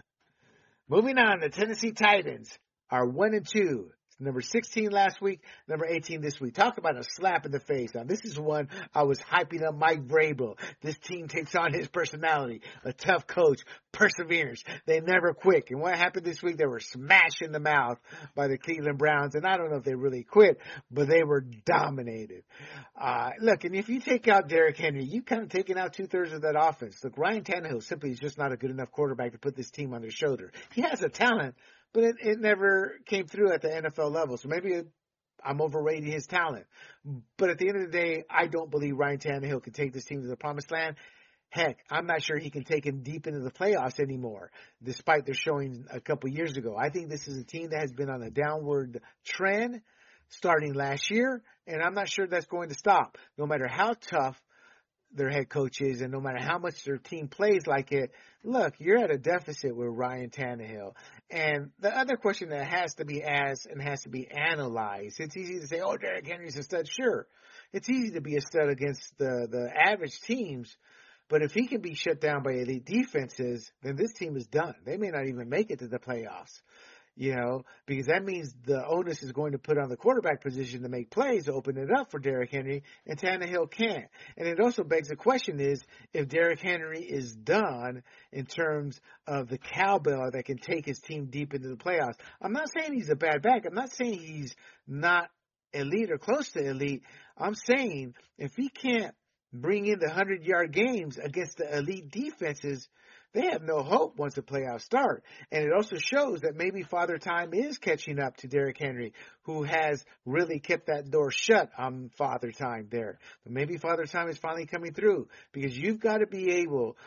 Moving on, the Tennessee Titans are one and two. Number sixteen last week, number eighteen this week. Talk about a slap in the face. Now, this is one I was hyping up Mike Vrabel. This team takes on his personality, a tough coach, perseverance. They never quit. And what happened this week? They were smashed in the mouth by the Cleveland Browns. And I don't know if they really quit, but they were dominated. Uh, look, and if you take out Derrick Henry, you've kind of taken out two-thirds of that offense. Look, Ryan Tannehill simply is just not a good enough quarterback to put this team on their shoulder. He has a talent, but it, it never came through at the N F L level. So maybe it, I'm overrating his talent. But at the end of the day, I don't believe Ryan Tannehill can take this team to the promised land. Heck, I'm not sure he can take him deep into the playoffs anymore, despite their showing a couple years ago. I think this is a team that has been on a downward trend starting last year, and I'm not sure that's going to stop. No matter how tough their head coach is, and no matter how much their team plays like it, look, you're at a deficit with Ryan Tannehill. And the other question that has to be asked and has to be analyzed, it's easy to say, oh, Derrick Henry's a stud. Sure, it's easy to be a stud against the, the average teams, but if he can be shut down by elite defenses, then this team is done. They may not even make it to the playoffs. You know, because that means the onus is going to put on the quarterback position to make plays to open it up for Derrick Henry, and Tannehill can't. And it also begs the question is, if Derrick Henry is done in terms of the cowbell that can take his team deep into the playoffs. I'm not saying he's a bad back. I'm not saying he's not elite or close to elite. I'm saying if he can't bring in the hundred-yard games against the elite defenses, they have no hope once the playoffs start. And it also shows that maybe Father Time is catching up to Derrick Henry, who has really kept that door shut on Father Time there. But maybe Father Time is finally coming through, because you've got to be able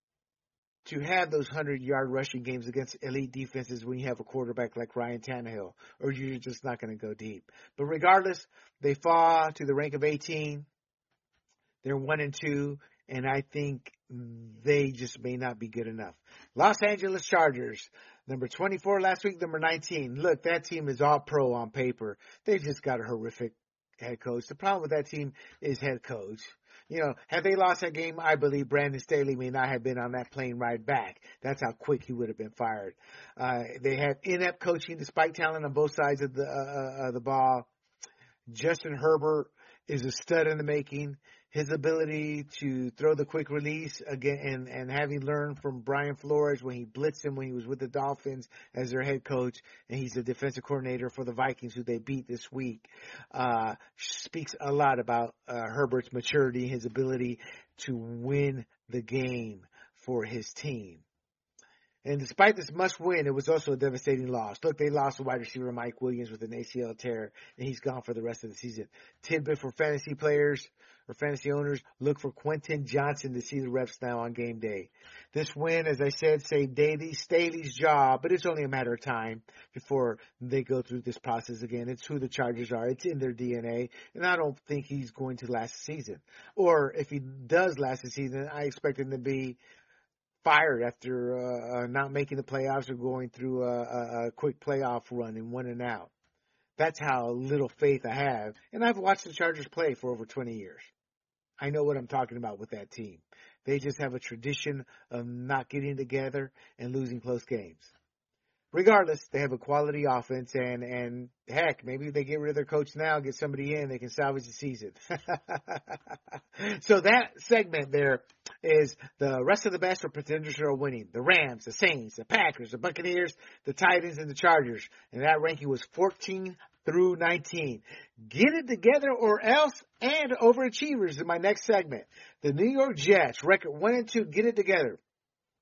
to have those hundred-yard rushing games against elite defenses when you have a quarterback like Ryan Tannehill, or you're just not going to go deep. But regardless, they fall to the rank of eighteen. They're one and two. And I think they just may not be good enough. Los Angeles Chargers, number twenty-four last week, number nineteen. Look, that team is all pro on paper. They just got a horrific head coach. The problem with that team is head coach. You know, had they lost that game, I believe Brandon Staley may not have been on that plane ride back. That's how quick he would have been fired. Uh, they had inept coaching despite talent on both sides of the, uh, uh, the ball. Justin Herbert is a stud in the making. His ability to throw the quick release again, and, and having learned from Brian Flores when he blitzed him when he was with the Dolphins as their head coach, and he's the defensive coordinator for the Vikings, who they beat this week, uh, speaks a lot about uh, Herbert's maturity, his ability to win the game for his team. And despite this must win, it was also a devastating loss. Look, they lost a wide receiver, Mike Williams, with an A C L tear, and he's gone for the rest of the season. Tidbit for fantasy players or fantasy owners, look for Quentin Johnson to see the reps now on game day. This win, as I said, saved Daly Staley's job, but it's only a matter of time before they go through this process again. It's who the Chargers are. It's in their D N A, and I don't think he's going to last the season. Or if he does last the season, I expect him to be fired after uh, not making the playoffs or going through a, a, a quick playoff run and one and out. That's how little faith I have. And I've watched the Chargers play for over twenty years. I know what I'm talking about with that team. They just have a tradition of not getting together and losing close games. Regardless, they have a quality offense, and, and heck, maybe if they get rid of their coach now, get somebody in, they can salvage the season. So that segment there is the rest of the best for pretenders who are winning. The Rams, the Saints, the Packers, the Buccaneers, the Titans, and the Chargers. And that ranking was fourteen through nineteen. Get it together or else, and overachievers in my next segment. The New York Jets, record one and two, get it together.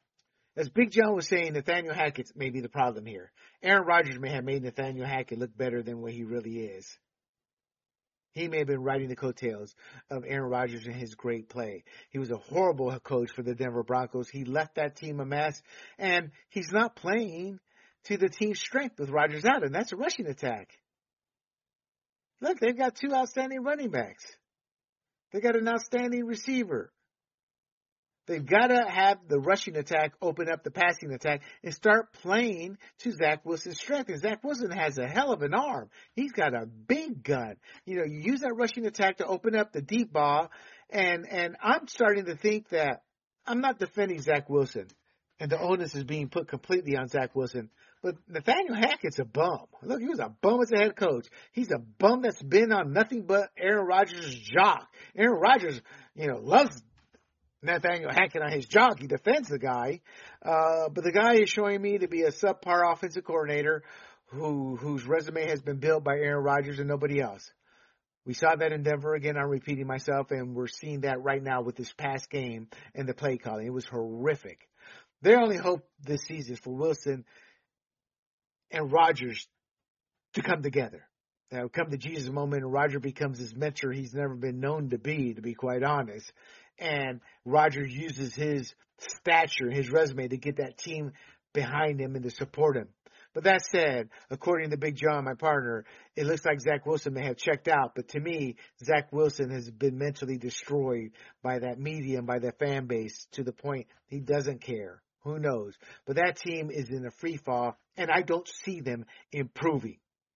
As Big John was saying, Nathaniel Hackett may be the problem here. Aaron Rodgers may have made Nathaniel Hackett look better than what he really is. He may have been riding the coattails of Aaron Rodgers and his great play. He was a horrible coach for the Denver Broncos. He left that team a mess, and he's not playing to the team's strength with Rodgers out, and that's a rushing attack. Look, they've got two outstanding running backs. They got an outstanding receiver. They've got to have the rushing attack open up the passing attack and start playing to Zach Wilson's strength. And Zach Wilson has a hell of an arm. He's got a big gun. You know, you use that rushing attack to open up the deep ball. And, and I'm starting to think that I'm not defending Zach Wilson. And the onus is being put completely on Zach Wilson. But Nathaniel Hackett's a bum. Look, he was a bum as a head coach. He's a bum that's been on nothing but Aaron Rodgers' jock. Aaron Rodgers, you know, loves Nathaniel Hackett on his job. He defends the guy. Uh, but the guy is showing me to be a subpar offensive coordinator who whose resume has been built by Aaron Rodgers and nobody else. We saw that in Denver. Again, I'm repeating myself, and we're seeing that right now with this past game and the play calling. It was horrific. Their only hope this season is for Wilson and Rodgers to come together. Now, come the Jesus moment, and Rodgers becomes his mentor he's never been known to be, to be quite honest. And Rodgers uses his stature, his resume, to get that team behind him and to support him. But that said, according to Big John, my partner, it looks like Zach Wilson may have checked out. But to me, Zach Wilson has been mentally destroyed by that media and by that fan base to the point he doesn't care. Who knows? But that team is in a free fall, and I don't see them improving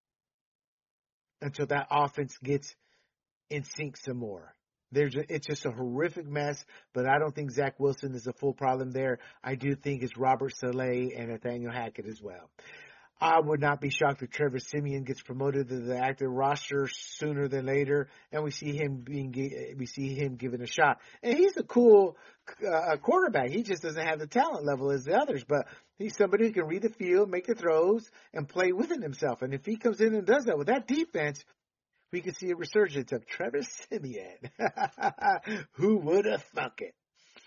until that offense gets in sync some more. There's a, it's just a horrific mess, but I don't think Zach Wilson is a full problem there. I do think it's Robert Saleh and Nathaniel Hackett as well. I would not be shocked if Trevor Siemian gets promoted to the active roster sooner than later, and we see him being we see him given a shot. And he's a cool uh, quarterback. He just doesn't have the talent level as the others, but he's somebody who can read the field, make the throws, and play within himself. And if he comes in and does that with that defense, we can see a resurgence of Trevor Siemian. Who would have thunk it?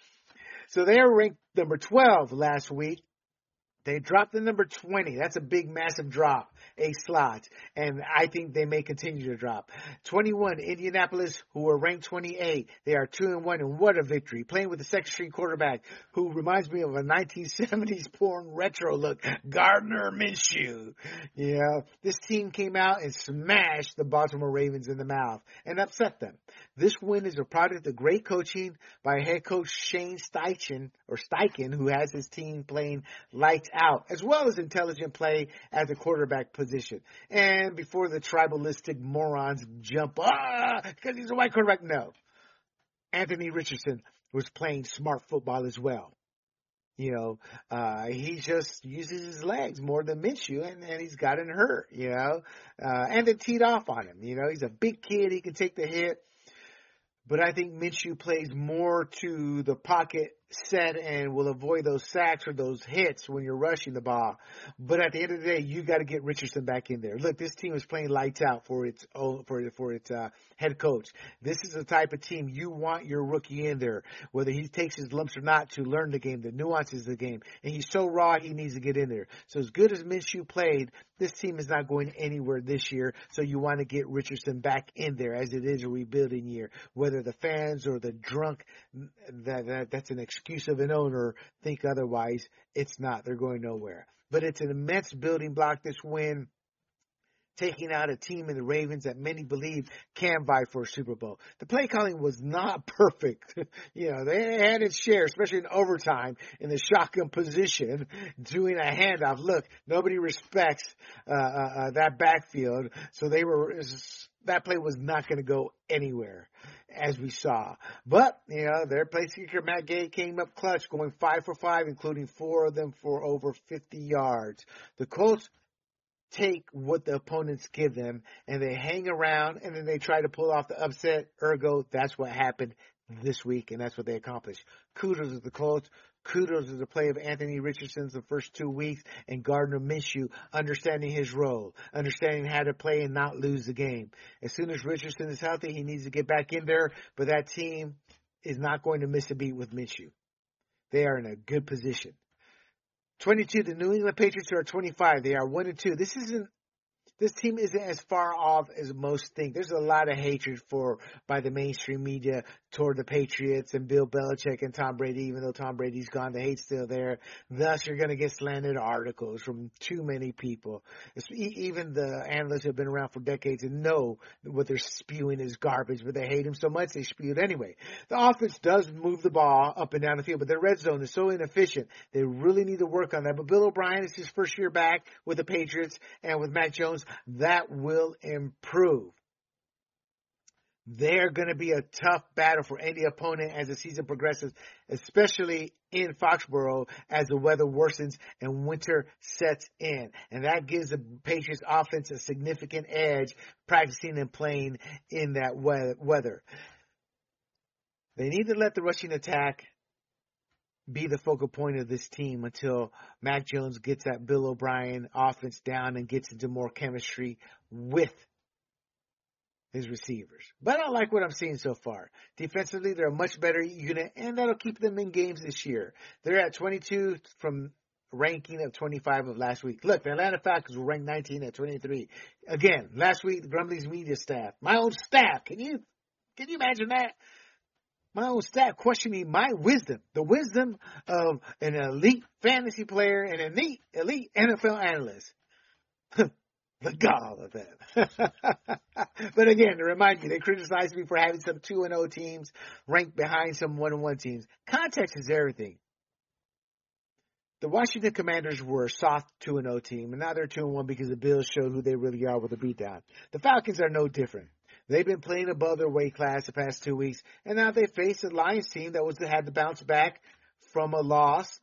So they are ranked number twelve last week. They dropped to number twenty. That's a big, massive drop, a slot. And I think they may continue to drop. twenty-one, Indianapolis, who are ranked twenty-eight. They are two and one, and what a victory. Playing with the second string quarterback, who reminds me of a nineteen seventies porn retro look, Gardner Minshew. You know, this team came out and smashed the Baltimore Ravens in the mouth and upset them. This win is a product of great coaching by head coach Shane Steichen, or Steichen, who has his team playing lights out, as well as intelligent play at the quarterback position. And before the tribalistic morons jump, ah, because he's a white quarterback, no. Anthony Richardson was playing smart football as well. You know, uh, he just uses his legs more than Minshew, and, and he's gotten hurt, you know, uh, and they teed off on him. You know, he's a big kid. He can take the hit. But I think Minshew plays more to the pocket set and will avoid those sacks or those hits when you're rushing the ball. But at the end of the day, you got to get Richardson back in there. Look, this team is playing lights out for its own, for for its uh, head coach. This is the type of team you want your rookie in there, whether he takes his lumps or not, to learn the game, the nuances of the game. And he's so raw, he needs to get in there. So as good as Minshew played, this team is not going anywhere this year. So you want to get Richardson back in there, as it is a rebuilding year. Whether the fans or the drunk, that, that that's an excuse of an owner, think otherwise, it's not. They're going nowhere. But it's an immense building block, this win, taking out a team in the Ravens that many believe can vie for a Super Bowl. The play calling was not perfect. You know, they had its share, especially in overtime, in the shotgun position, doing a handoff. Look, nobody respects uh, uh, uh, that backfield, so they were that play was not going to go anywhere, as we saw. But, you know, their place kicker, Matt Gay, came up clutch, going five for five, including four of them for over fifty yards. The Colts take what the opponents give them, and they hang around, and then they try to pull off the upset. Ergo, that's what happened this week, and that's what they accomplished. Kudos to the Colts. Kudos to the play of Anthony Richardson the first two weeks, and Gardner Minshew understanding his role, understanding how to play and not lose the game. As soon as Richardson is healthy, he needs to get back in there, but that team is not going to miss a beat with Minshew. They are in a good position. twenty-two, the New England Patriots are twenty-five. They are one and two. This isn't This team isn't as far off as most think. There's a lot of hatred for by the mainstream media toward the Patriots and Bill Belichick and Tom Brady. Even though Tom Brady's gone, the hate's still there. Thus, you're going to get slanted articles from too many people. It's, even the analysts who have been around for decades and know what they're spewing is garbage, but they hate him so much they spew it anyway. The offense does move the ball up and down the field, but their red zone is so inefficient. They really need to work on that. But Bill O'Brien is his first year back with the Patriots and with Mac Jones. That will improve. They're going to be a tough battle for any opponent as the season progresses, especially in Foxborough as the weather worsens and winter sets in. And that gives the Patriots offense a significant edge practicing and playing in that weather. They need to let the rushing attack be the focal point of this team until Mac Jones gets that Bill O'Brien offense down and gets into more chemistry with his receivers. But I like what I'm seeing so far. Defensively, they're a much better unit, and that'll keep them in games this year. They're at twenty-two from ranking of twenty-five of last week. Look, the Atlanta Falcons were ranked nineteen at twenty-three. Again, last week, the Grumblings media staff, my own staff, can you, can you imagine that? My own staff questioning my wisdom, the wisdom of an elite fantasy player and an elite, elite N F L analyst. The gall of them. But again, to remind you, they criticized me for having some two and oh teams ranked behind some one and one teams. Context is everything. The Washington Commanders were a soft two and oh team, and now they're two and one because the Bills showed who they really are with a beatdown. The Falcons are no different. They've been playing above their weight class the past two weeks, and now they face a Lions team that was had to bounce back from a loss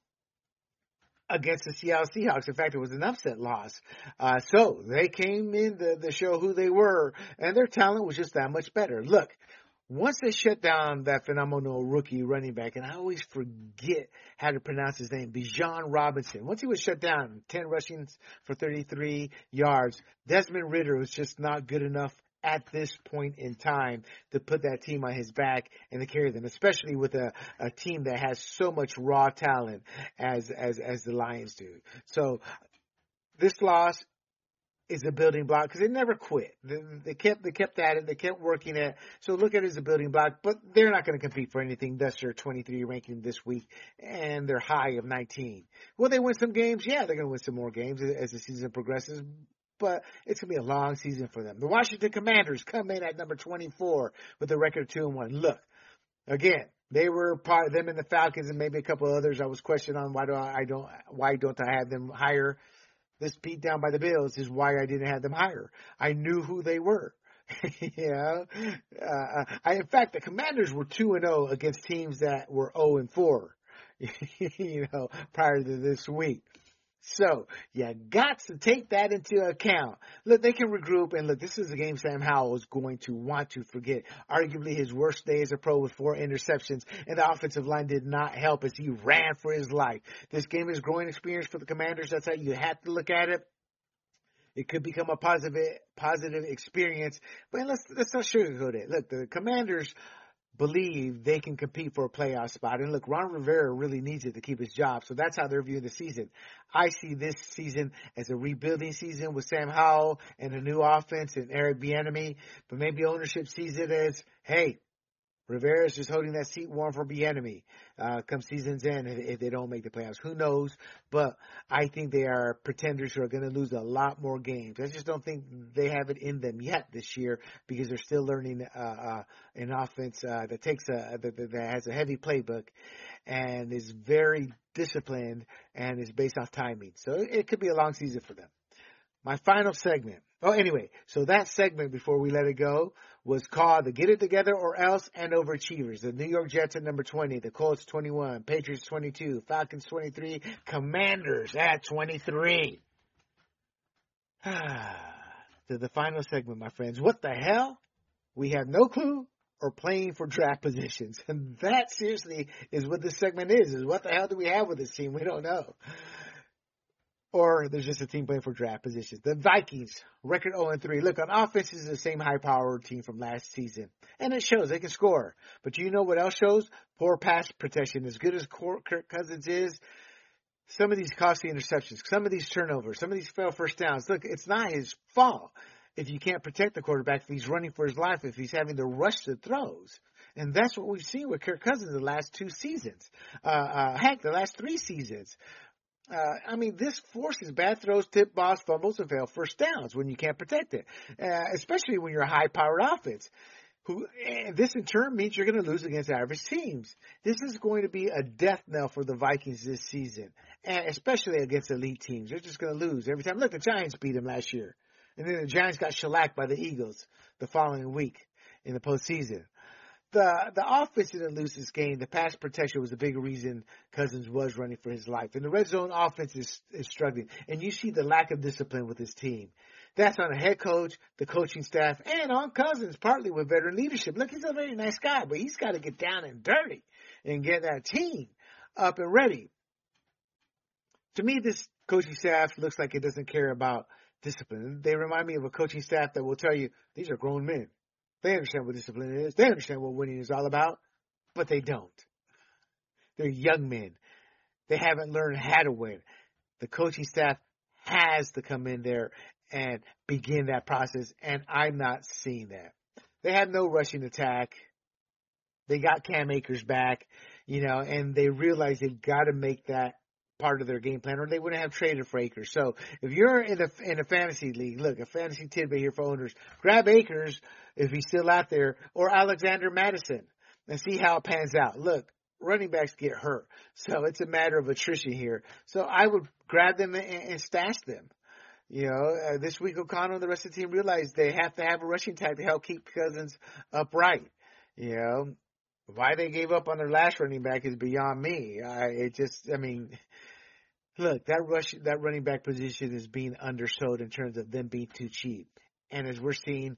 against the Seattle Seahawks. In fact, it was an upset loss. Uh, so they came in to, to show who they were, and their talent was just that much better. Look, once they shut down that phenomenal rookie running back, and I always forget how to pronounce his name, Bijan Robinson. Once he was shut down, ten rushings for thirty-three yards, Desmond Ridder was just not good enough at this point in time to put that team on his back and to carry them, especially with a, a team that has so much raw talent as, as, as the Lions do. So this loss is a building block because they never quit. They, they kept, they kept at it. They kept working at it. So look at it as a building block, but they're not going to compete for anything. Thus their twenty-three ranking this week and their high of nineteen. Will they win some games? Yeah, they're going to win some more games as the season progresses. But it's going to be a long season for them. The Washington Commanders come in at number twenty-four with a record of two and one. Look, again, they were part of them and the Falcons and maybe a couple of others. I was questioning on why do I, I don't why don't I have them higher. This beat down by the Bills is why I didn't have them higher. I knew who they were. you know, uh, I in fact the Commanders were two and zero against teams that were zero and four. you know, prior to this week. So, you got to take that into account. Look, they can regroup, and look, this is a game Sam Howell is going to want to forget. Arguably his worst day as a pro with four interceptions, and the offensive line did not help as he ran for his life. This game is growing experience for the Commanders. That's how you have to look at it. It could become a positive, positive experience, but let's, let's not sugarcoat it. Look, the Commanders believe they can compete for a playoff spot. And look, Ron Rivera really needs it to keep his job. So that's how they're viewing the season. I see this season as a rebuilding season with Sam Howell and a new offense and Eric Bieniemy. But maybe ownership sees it as, hey, Rivera's just holding that seat warm for Bieniemy uh, come season's end if, if they don't make the playoffs. Who knows? But I think they are pretenders who are going to lose a lot more games. I just don't think they have it in them yet this year because they're still learning uh, uh, an offense uh, that takes a that, that has a heavy playbook and is very disciplined and is based off timing. So it could be a long season for them. My final segment. Oh, anyway, so that segment before we let it go was called the Get It Together or Else and Overachievers. The New York Jets at number twenty, the Colts twenty-one, Patriots twenty-two, Falcons twenty-three, Commanders at twenty-three. To the final segment, my friends. What the hell? We have no clue or playing for draft positions. And that seriously is what this segment is, is what the hell do we have with this team? We don't know. Or there's just a team playing for draft positions. The Vikings, record oh and three. Look, on offense, is the same high-powered team from last season. And it shows. They can score. But you know what else shows? Poor pass protection. As good as Kirk Cousins is, some of these costly interceptions, some of these turnovers, some of these failed first downs. Look, it's not his fault if you can't protect the quarterback, if he's running for his life, if he's having to rush the throws. And that's what we've seen with Kirk Cousins the last two seasons. Uh, uh, heck, the last three seasons. Uh, I mean, this forces bad throws, tip balls, fumbles, and failed first downs when you can't protect it, uh, especially when you're a high-powered offense. Who, and this in turn means you're going to lose against average teams. This is going to be a death knell for the Vikings this season, and especially against elite teams. They're just going to lose every time. Look, the Giants beat them last year, and then the Giants got shellacked by the Eagles the following week in the postseason. The the offense didn't lose this game. The pass protection was the bigger reason Cousins was running for his life. And the red zone offense is, is struggling. And you see the lack of discipline with his team. That's on the head coach, the coaching staff, and on Cousins, partly with veteran leadership. Look, he's a very nice guy, but he's got to get down and dirty and get that team up and ready. To me, this coaching staff looks like it doesn't care about discipline. They remind me of a coaching staff that will tell you, these are grown men. They understand what discipline is. They understand what winning is all about, but they don't. They're young men. They haven't learned how to win. The coaching staff has to come in there and begin that process, and I'm not seeing that. They have no rushing attack. They got Cam Akers back, you know, and they realize they've got to make that part of their game plan, or they wouldn't have traded for Akers. So if you're in a in a fantasy league, look, a fantasy tidbit here for owners, grab Akers if he's still out there, or Alexander Madison, and see how it pans out. Look, running backs get hurt, so it's a matter of attrition here. So I would grab them and, and stash them. You know, uh, this week O'Connell and the rest of the team realize they have to have a rushing attack to help keep Cousins upright. You know, why they gave up on their last running back is beyond me. I, it just, I mean, look, that rush, that running back position is being undersold in terms of them being too cheap. And as we're seeing,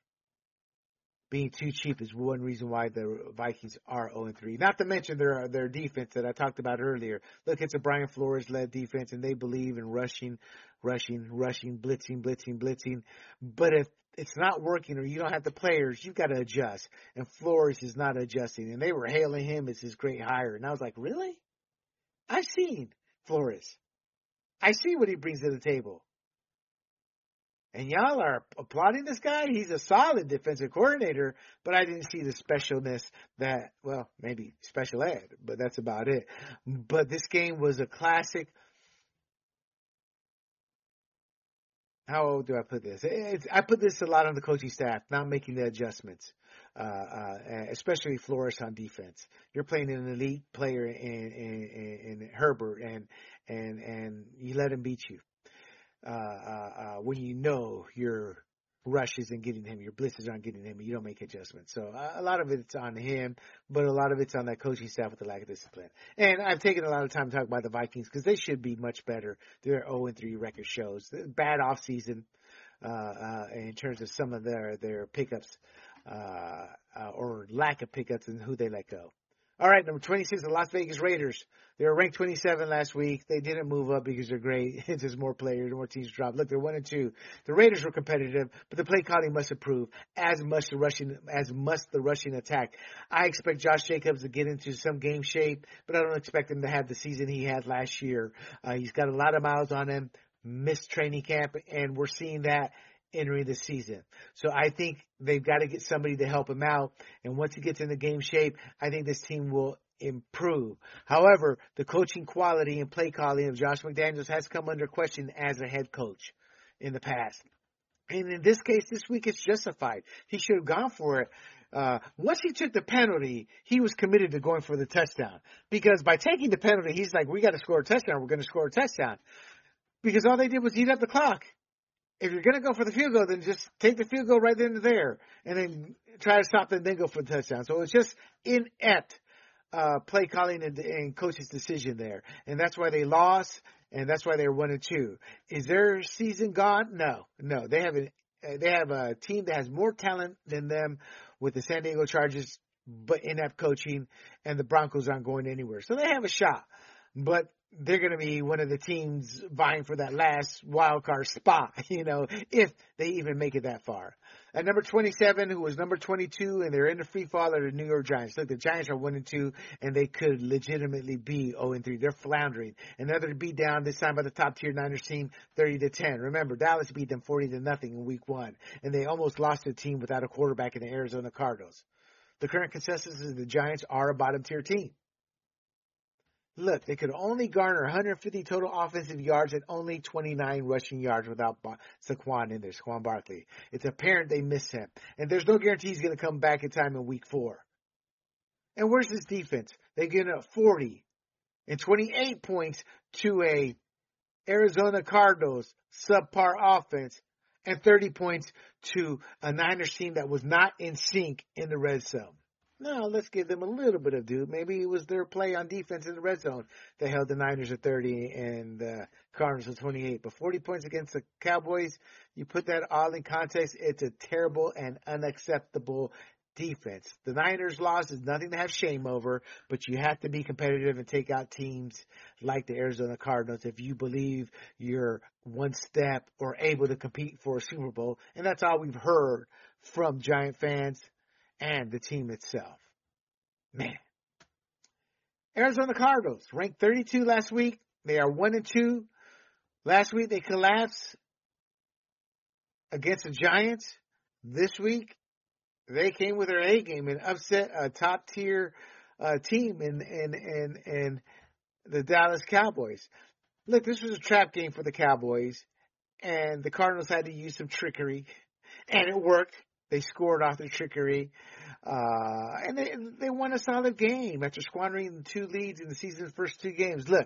being too cheap is one reason why the Vikings are oh and three. Not to mention their their defense that I talked about earlier. Look, it's a Brian Flores-led defense, and they believe in rushing, rushing, rushing, blitzing, blitzing, blitzing. But if it's not working or you don't have the players, you've got to adjust. And Flores is not adjusting. And they were hailing him as his great hire. And I was like, really? I've seen Flores. I see what he brings to the table. And y'all are applauding this guy. He's a solid defensive coordinator, but I didn't see the specialness that, well, maybe special ed, but that's about it. But this game was a classic. How do I put this? It's, I put this a lot on the coaching staff, not making the adjustments, uh, uh, especially Flores on defense. You're playing an elite player in, in, in Herbert, and and and you let him beat you. Uh, uh, uh, when you know your rush isn't getting him, your blitzes aren't getting him, you don't make adjustments. So uh, a lot of it's on him, but a lot of it's on that coaching staff with the lack of discipline. And I've taken a lot of time to talk about the Vikings because they should be much better. Their oh and three record shows bad offseason uh, uh, in terms of some of their their pickups uh, uh, or lack of pickups and who they let go. All right, number twenty-six, the Las Vegas Raiders. They were ranked twenty-seven last week. They didn't move up because they're great. It's just more players, more teams drop. Look, they're one and two. The Raiders were competitive, but the play calling must improve as much the rushing as must the rushing attack. I expect Josh Jacobs to get into some game shape, but I don't expect him to have the season he had last year. Uh, he's got a lot of miles on him, missed training camp, and we're seeing that entering the season. So I think they've got to get somebody to help him out. And once he gets in the game shape, I think this team will improve. However, the coaching quality and play calling of Josh McDaniels has come under question as a head coach in the past. And in this case, this week, it's justified. He should have gone for it. Uh, once he took the penalty, he was committed to going for the touchdown. Because by taking the penalty, he's like, we got to score a touchdown. We're going to score a touchdown. Because all they did was eat up the clock. If you're going to go for the field goal, then just take the field goal right then and there and then try to stop and then go for the touchdown. So it's just inept uh, play calling and, and coach's decision there. And that's why they lost, and that's why they're one and two. Is their season gone? No, no. They have a, they have a team that has more talent than them with the San Diego Chargers, but inept coaching, and the Broncos aren't going anywhere. So they have a shot. But they're going to be one of the teams vying for that last wild card spot, you know, if they even make it that far. At number twenty-seven, who was number twenty-two, and they're in the free fall, are the New York Giants. Look, the Giants are one and two, and they could legitimately be oh and three. They're floundering. Another beat down, this time by the top tier Niners team, thirty to ten. Remember, Dallas beat them forty to nothing in week one, and they almost lost a team without a quarterback in the Arizona Cardinals. The current consensus is the Giants are a bottom tier team. Look, they could only garner one hundred fifty total offensive yards and only twenty-nine rushing yards without Saquon in there, Saquon Barkley. It's apparent they miss him. And there's no guarantee he's going to come back in time in week four. And where's this defense? They get up forty and twenty-eight points to a Arizona Cardinals subpar offense and thirty points to a Niners team that was not in sync in the red zone. No, let's give them a little bit of due. Maybe it was their play on defense in the red zone that held the Niners at thirty and the Cardinals at twenty-eight. But forty points against the Cowboys, you put that all in context, it's a terrible and unacceptable defense. The Niners loss is nothing to have shame over, but you have to be competitive and take out teams like the Arizona Cardinals if you believe you're one step or able to compete for a Super Bowl. And that's all we've heard from Giant fans and the team itself. Man. Arizona Cardinals ranked thirty-two last week. They are one and two. Last week they collapsed against the Giants. This week they came with their A game and upset a top tier uh, team in, in, in, in the Dallas Cowboys. Look, this was a trap game for the Cowboys, and the Cardinals had to use some trickery, and it worked. They scored off the trickery, uh, and they they won a solid game after squandering two leads in the season's first two games. Look,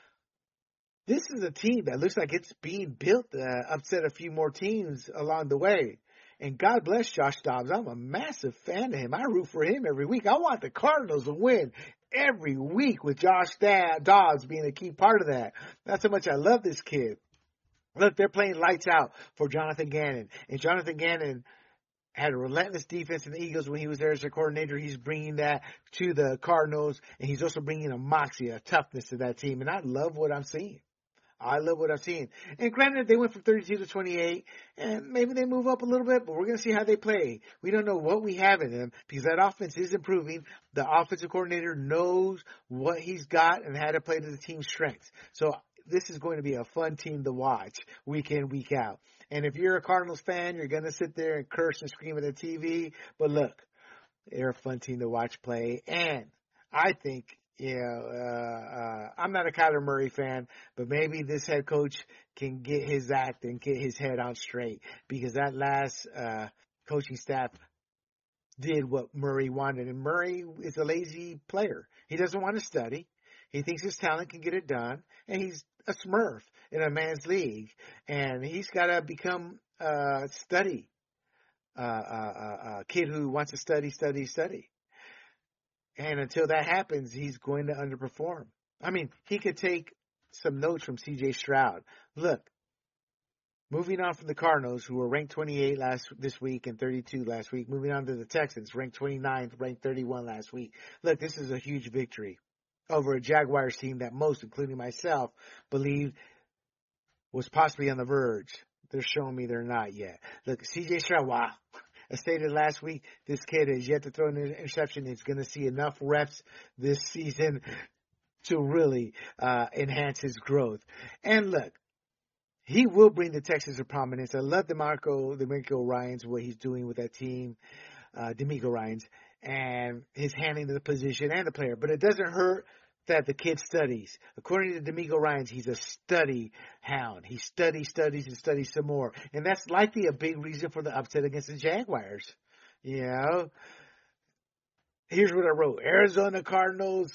this is a team that looks like it's being built to uh, upset a few more teams along the way. And God bless Josh Dobbs. I'm a massive fan of him. I root for him every week. I want the Cardinals to win every week with Josh Dobbs being a key part of that. That's how much I love this kid. Look, they're playing lights out for Jonathan Gannon. And Jonathan Gannon had a relentless defense in the Eagles when he was there as a coordinator. He's bringing that to the Cardinals, and he's also bringing a moxie, a toughness to that team. And I love what I'm seeing. I love what I'm seeing. And granted, they went from thirty-two to twenty-eight, and maybe they move up a little bit, but we're going to see how they play. We don't know what we have in them because that offense is improving. The offensive coordinator knows what he's got and how to play to the team's strengths. So this is going to be a fun team to watch week in, week out. And if you're a Cardinals fan, you're going to sit there and curse and scream at the T V. But look, they're a fun team to watch play. And I think, you know, uh, uh, I'm not a Kyler Murray fan, but maybe this head coach can get his act and get his head on straight because that last uh, coaching staff did what Murray wanted. And Murray is a lazy player. He doesn't want to study. He thinks his talent can get it done. And he's a smurf in a man's league. And he's got to become a uh, study, uh, uh, uh, uh, kid who wants to study, study, study. And until that happens, he's going to underperform. I mean, he could take some notes from C J Stroud. Look, moving on from the Cardinals, who were ranked twenty-eight last this week and thirty-two last week. Moving on to the Texans, ranked twenty-ninth, ranked thirty-one last week. Look, this is a huge victory over a Jaguars team that most, including myself, believed was possibly on the verge. They're showing me they're not yet. Look, C J Stroud, wow. I stated last week, this kid has yet to throw an interception. He's going to see enough reps this season to really uh, enhance his growth. And look, he will bring the Texans to prominence. I love DeMarco, DeMarco Ryans, what he's doing with that team, uh, DeMeco Ryans, and his handling of the position and the player. But it doesn't hurt that the kid studies. According to DeMeco Ryans, he's a study hound. He studies, studies, and studies some more. And that's likely a big reason for the upset against the Jaguars. You know? Here's what I wrote. Arizona Cardinals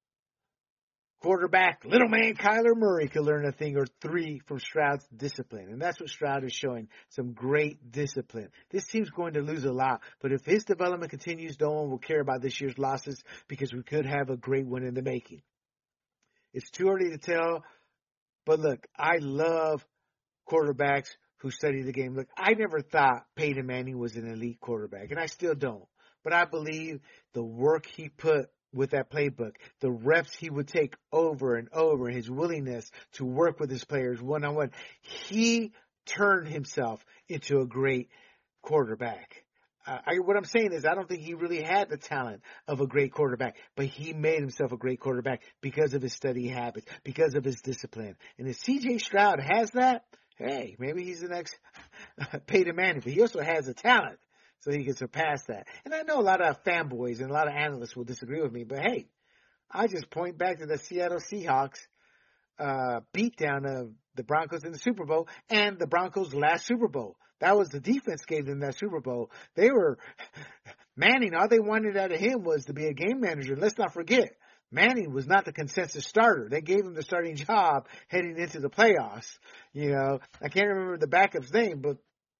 quarterback, little man Kyler Murray could learn a thing or three from Stroud's discipline. And that's what Stroud is showing, some great discipline. This team's going to lose a lot, but if his development continues, no one will care about this year's losses because we could have a great one in the making. It's too early to tell, but look, I love quarterbacks who study the game. Look, I never thought Peyton Manning was an elite quarterback, and I still don't. But I believe the work he put with that playbook, the reps he would take over and over, his willingness to work with his players one-on-one, he turned himself into a great quarterback. Uh, I, what I'm saying is I don't think he really had the talent of a great quarterback, but he made himself a great quarterback because of his study habits, because of his discipline. And if C J Stroud has that, hey, maybe he's the next Peyton Manning, but he also has the talent so he can surpass that. And I know a lot of fanboys and a lot of analysts will disagree with me, but hey, I just point back to the Seattle Seahawks uh, beatdown of the Broncos in the Super Bowl and the Broncos' last Super Bowl. That was the defense gave them that Super Bowl. They were, Manning, all they wanted out of him was to be a game manager. Let's not forget, Manning was not the consensus starter. They gave him the starting job heading into the playoffs. You know, I can't remember the backup's name, but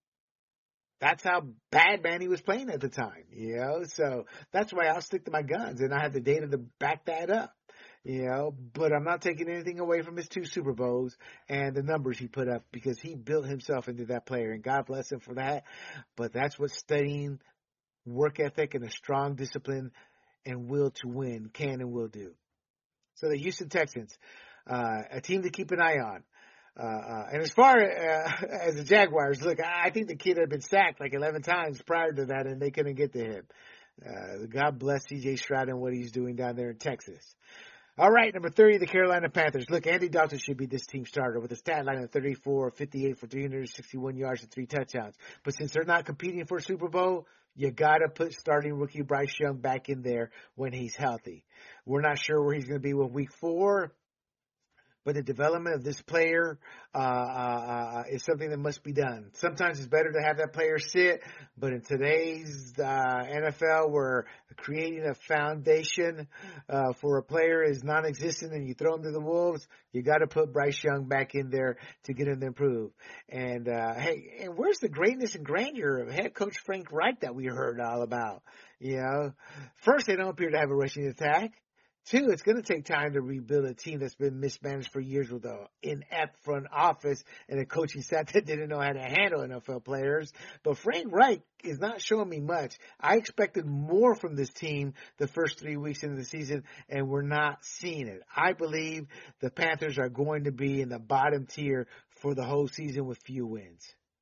that's how bad Manning was playing at the time, you know. So that's why I'll stick to my guns, and I have the data to back that up. You know, but I'm not taking anything away from his two Super Bowls and the numbers he put up because he built himself into that player, and God bless him for that. But that's what studying, work ethic, and a strong discipline and will to win can and will do. So the Houston Texans, uh, a team to keep an eye on. Uh, uh, and as far uh, as the Jaguars, look, I think the kid had been sacked like eleven times prior to that, and they couldn't get to him. Uh, God bless C J Stroud and what he's doing down there in Texas. All right, number thirty, the Carolina Panthers. Look, Andy Dalton should be this team starter with a stat line of thirty-four, fifty-eight for three hundred sixty-one yards and three touchdowns. But since they're not competing for a Super Bowl, you got to put starting rookie Bryce Young back in there when he's healthy. We're not sure where he's going to be with week four. But the development of this player uh, uh, is something that must be done. Sometimes it's better to have that player sit, but in today's uh, N F L, where creating a foundation uh, for a player is non-existent and you throw him to the wolves, you got to put Bryce Young back in there to get him to improve. And uh, hey, and where's the greatness and grandeur of head coach Frank Reich that we heard all about? You know, first, they don't appear to have a rushing attack. Two, it's going to take time to rebuild a team that's been mismanaged for years with an inept front office and a coaching staff that didn't know how to handle N F L players. But Frank Reich is not showing me much. I expected more from this team the first three weeks into the season, and we're not seeing it. I believe the Panthers are going to be in the bottom tier for the whole season with few wins.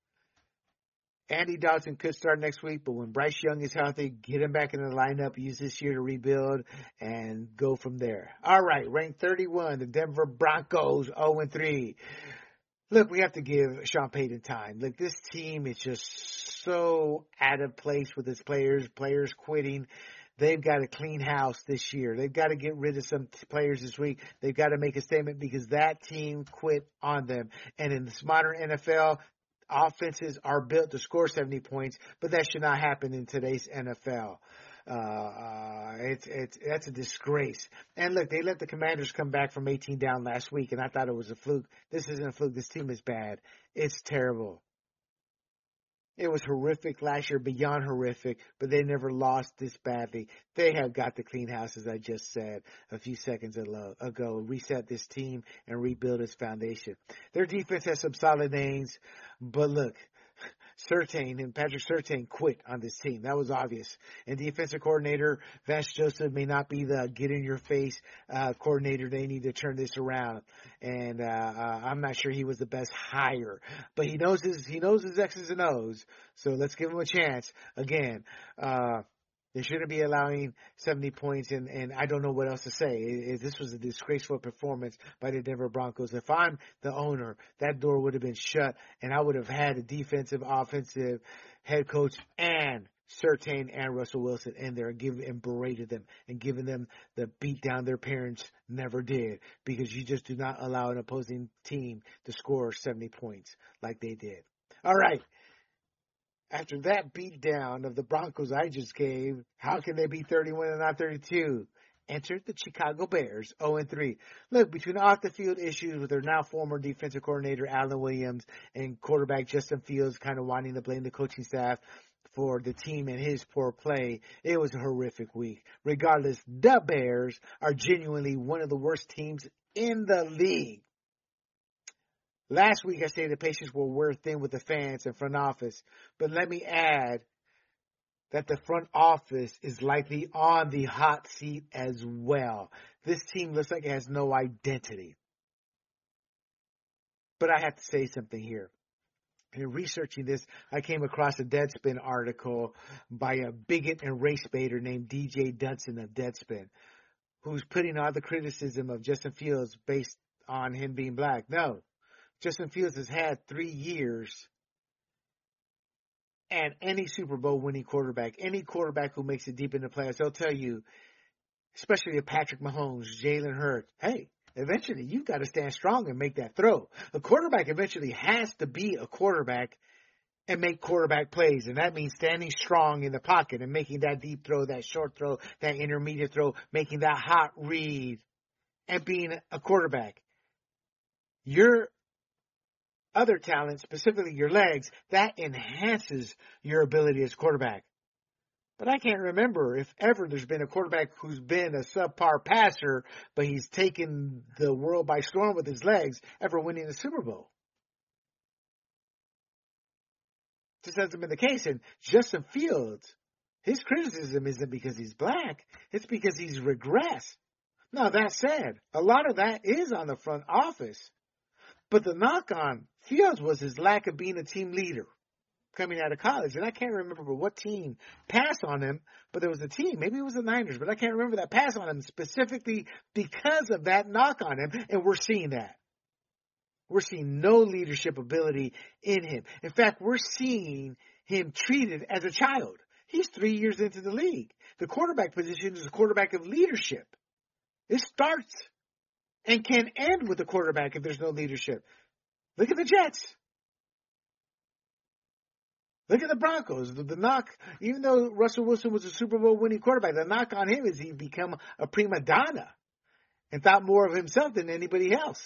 Andy Dalton could start next week, but when Bryce Young is healthy, get him back in the lineup, use this year to rebuild, and go from there. All right, ranked thirty-one, the Denver Broncos, oh and three. Look, we have to give Sean Payton time. Look, this team is just so out of place with its players, players quitting. They've got to clean house this year. They've got to get rid of some players this week. They've got to make a statement because that team quit on them. And in this modern N F L, offenses are built to score seventy points, but that should not happen in today's N F L. Uh, uh, it's, it's, that's a disgrace. And look, they let the Commanders come back from eighteen down last week, and I thought it was a fluke. This isn't a fluke. This team is bad. It's terrible. It was horrific last year, beyond horrific, but they never lost this badly. They have got to clean house, as I just said a few seconds ago, reset this team and rebuild its foundation. Their defense has some solid names, but look, Surtain and Patrick Surtain quit on this team. That was obvious. And defensive coordinator Vance Joseph may not be the get-in-your-face uh, coordinator. They need to turn this around. And uh, uh, I'm not sure he was the best hire. But he knows his he knows his X's and O's. So let's give him a chance. Again, uh, they shouldn't be allowing seventy points, and, and I don't know what else to say. It, it, this was a disgraceful performance by the Denver Broncos. If I'm the owner, that door would have been shut, and I would have had a defensive, offensive head coach and Surtain and Russell Wilson in there and, give, and berated them and given them the beat down their parents never did, because you just do not allow an opposing team to score seventy points like they did. All right. After that beat down of the Broncos I just gave, how can they be thirty-one and not thirty-two? Enter the Chicago Bears, oh and three. Look, between off-the-field issues with their now former defensive coordinator, Alan Williams, and quarterback Justin Fields kind of wanting to blame the coaching staff for the team and his poor play, it was a horrific week. Regardless, the Bears are genuinely one of the worst teams in the league. Last week, I said the patience will wear thin with the fans and front office. But let me add that the front office is likely on the hot seat as well. This team looks like it has no identity. But I have to say something here. In researching this, I came across a Deadspin article by a bigot and race baiter named D J Dunson of Deadspin, who's putting all the criticism of Justin Fields based on him being black. No, Justin Fields has had three years and any Super Bowl winning quarterback, any quarterback who makes it deep in the playoffs, they'll tell you, especially if Patrick Mahomes, Jalen Hurts, hey, eventually you've got to stand strong and make that throw. A quarterback eventually has to be a quarterback and make quarterback plays. And that means standing strong in the pocket and making that deep throw, that short throw, that intermediate throw, making that hot read and being a quarterback. Your other talent, specifically your legs, that enhances your ability as a quarterback. But I can't remember if ever there's been a quarterback who's been a subpar passer, but he's taken the world by storm with his legs, ever winning the Super Bowl. This hasn't been the case. And Justin Fields, his criticism isn't because he's black. It's because he's regressed. Now, that said, a lot of that is on the front office. But the knock on Fields was his lack of being a team leader coming out of college. And I can't remember what team passed on him, but there was a team, maybe it was the Niners, but I can't remember that pass on him specifically because of that knock on him. And we're seeing that. We're seeing no leadership ability in him. In fact, we're seeing him treated as a child. He's three years into the league. The quarterback position is a quarterback of leadership. It starts and can end with the quarterback if there's no leadership. Look at the Jets. Look at the Broncos. The, the knock, even though Russell Wilson was a Super Bowl winning quarterback, the knock on him is he become a prima donna and thought more of himself than anybody else.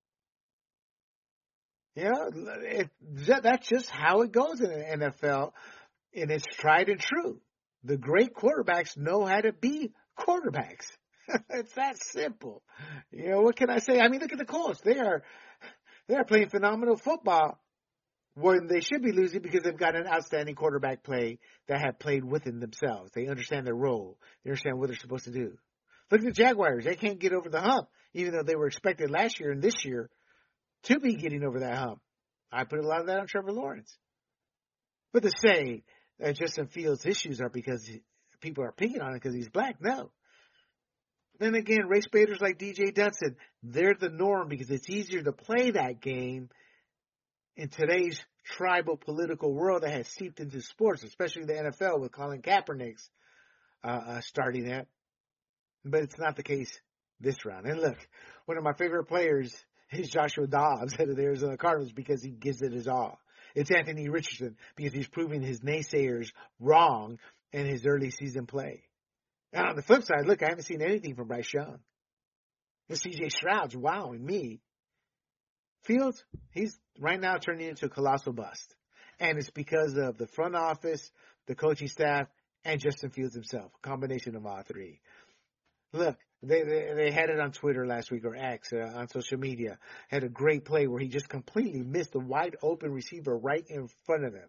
You know, it, that's just how it goes in the N F L, and it's tried and true. The great quarterbacks know how to be quarterbacks. It's that simple. You know, what can I say? I mean, look at the Colts. They are, they are playing phenomenal football when they should be losing because they've got an outstanding quarterback play that have played within themselves. They understand their role. They understand what they're supposed to do. Look at the Jaguars. They can't get over the hump, even though they were expected last year and this year to be getting over that hump. I put a lot of that on Trevor Lawrence. But to say that Justin Fields' issues are because people are picking on him because he's black, no. Then again, race baiters like D J Dunson, they're the norm because it's easier to play that game in today's tribal political world that has seeped into sports, especially the N F L with Colin Kaepernick's uh, uh, starting that. But it's not the case this round. And look, one of my favorite players is Joshua Dobbs out of the Arizona Cardinals because he gives it his all. It's Anthony Richardson because he's proving his naysayers wrong in his early season play. And on the flip side, look, I haven't seen anything from Bryce Young. And C J Stroud's wowing me. Fields, he's right now turning into a colossal bust. And it's because of the front office, the coaching staff, and Justin Fields himself. A combination of all three. Look, they, they, they had it on Twitter last week, or X, uh, on social media. Had a great play where he just completely missed a wide open receiver right in front of him.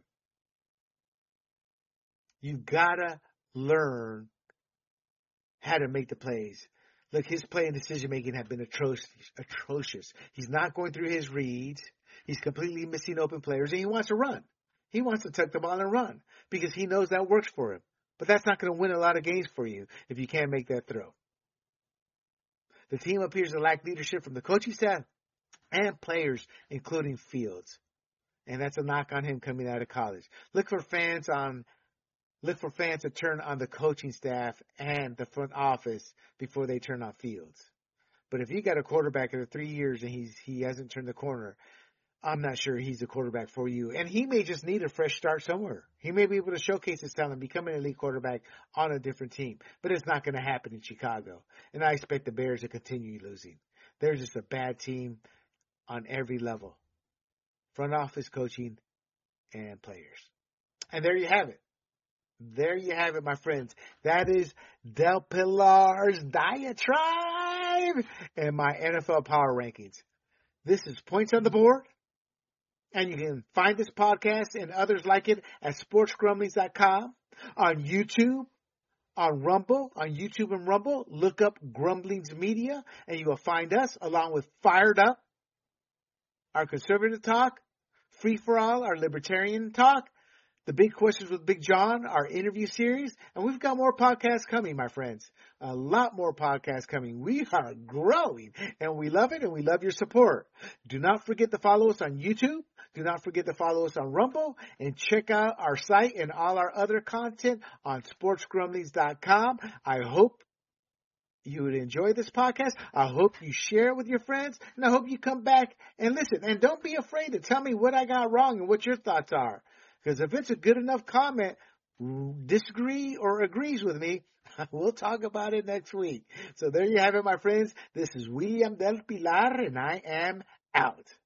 You've got to learn how to make the plays. Look, his play and decision making have been atrocious. atrocious. He's not going through his reads. He's completely missing open players, and he wants to run. He wants to tuck the ball and run because he knows that works for him. But that's not going to win a lot of games for you if you can't make that throw. The team appears to lack leadership from the coaching staff and players, including Fields. And that's a knock on him coming out of college. Look for fans on Look for fans to turn on the coaching staff and the front office before they turn on Fields. But if you got a quarterback in three years and he's he hasn't turned the corner, I'm not sure he's a quarterback for you. And he may just need a fresh start somewhere. He may be able to showcase his talent, become an elite quarterback on a different team. But it's not going to happen in Chicago. And I expect the Bears to continue losing. They're just a bad team on every level. Front office, coaching, and players. And there you have it. There you have it, my friends. That is Del Pilar's diatribe and my N F L power rankings. This is Points on the Board. And you can find this podcast and others like it at sports grumblings dot com, on YouTube, on Rumble, on YouTube and Rumble. Look up Grumblings Media, and you will find us along with Fired Up, our conservative talk, Free for All, our libertarian talk, The Big Questions with Big John, our interview series, and we've got more podcasts coming, my friends. A lot more podcasts coming. We are growing, and we love it, and we love your support. Do not forget to follow us on YouTube. Do not forget to follow us on Rumble, and check out our site and all our other content on sports grumblings dot com. I hope you would enjoy this podcast. I hope you share it with your friends, and I hope you come back and listen. And don't be afraid to tell me what I got wrong and what your thoughts are. Because if it's a good enough comment, disagree or agrees with me, we'll talk about it next week. So there you have it, my friends. This is William Del Pilar, and I am out.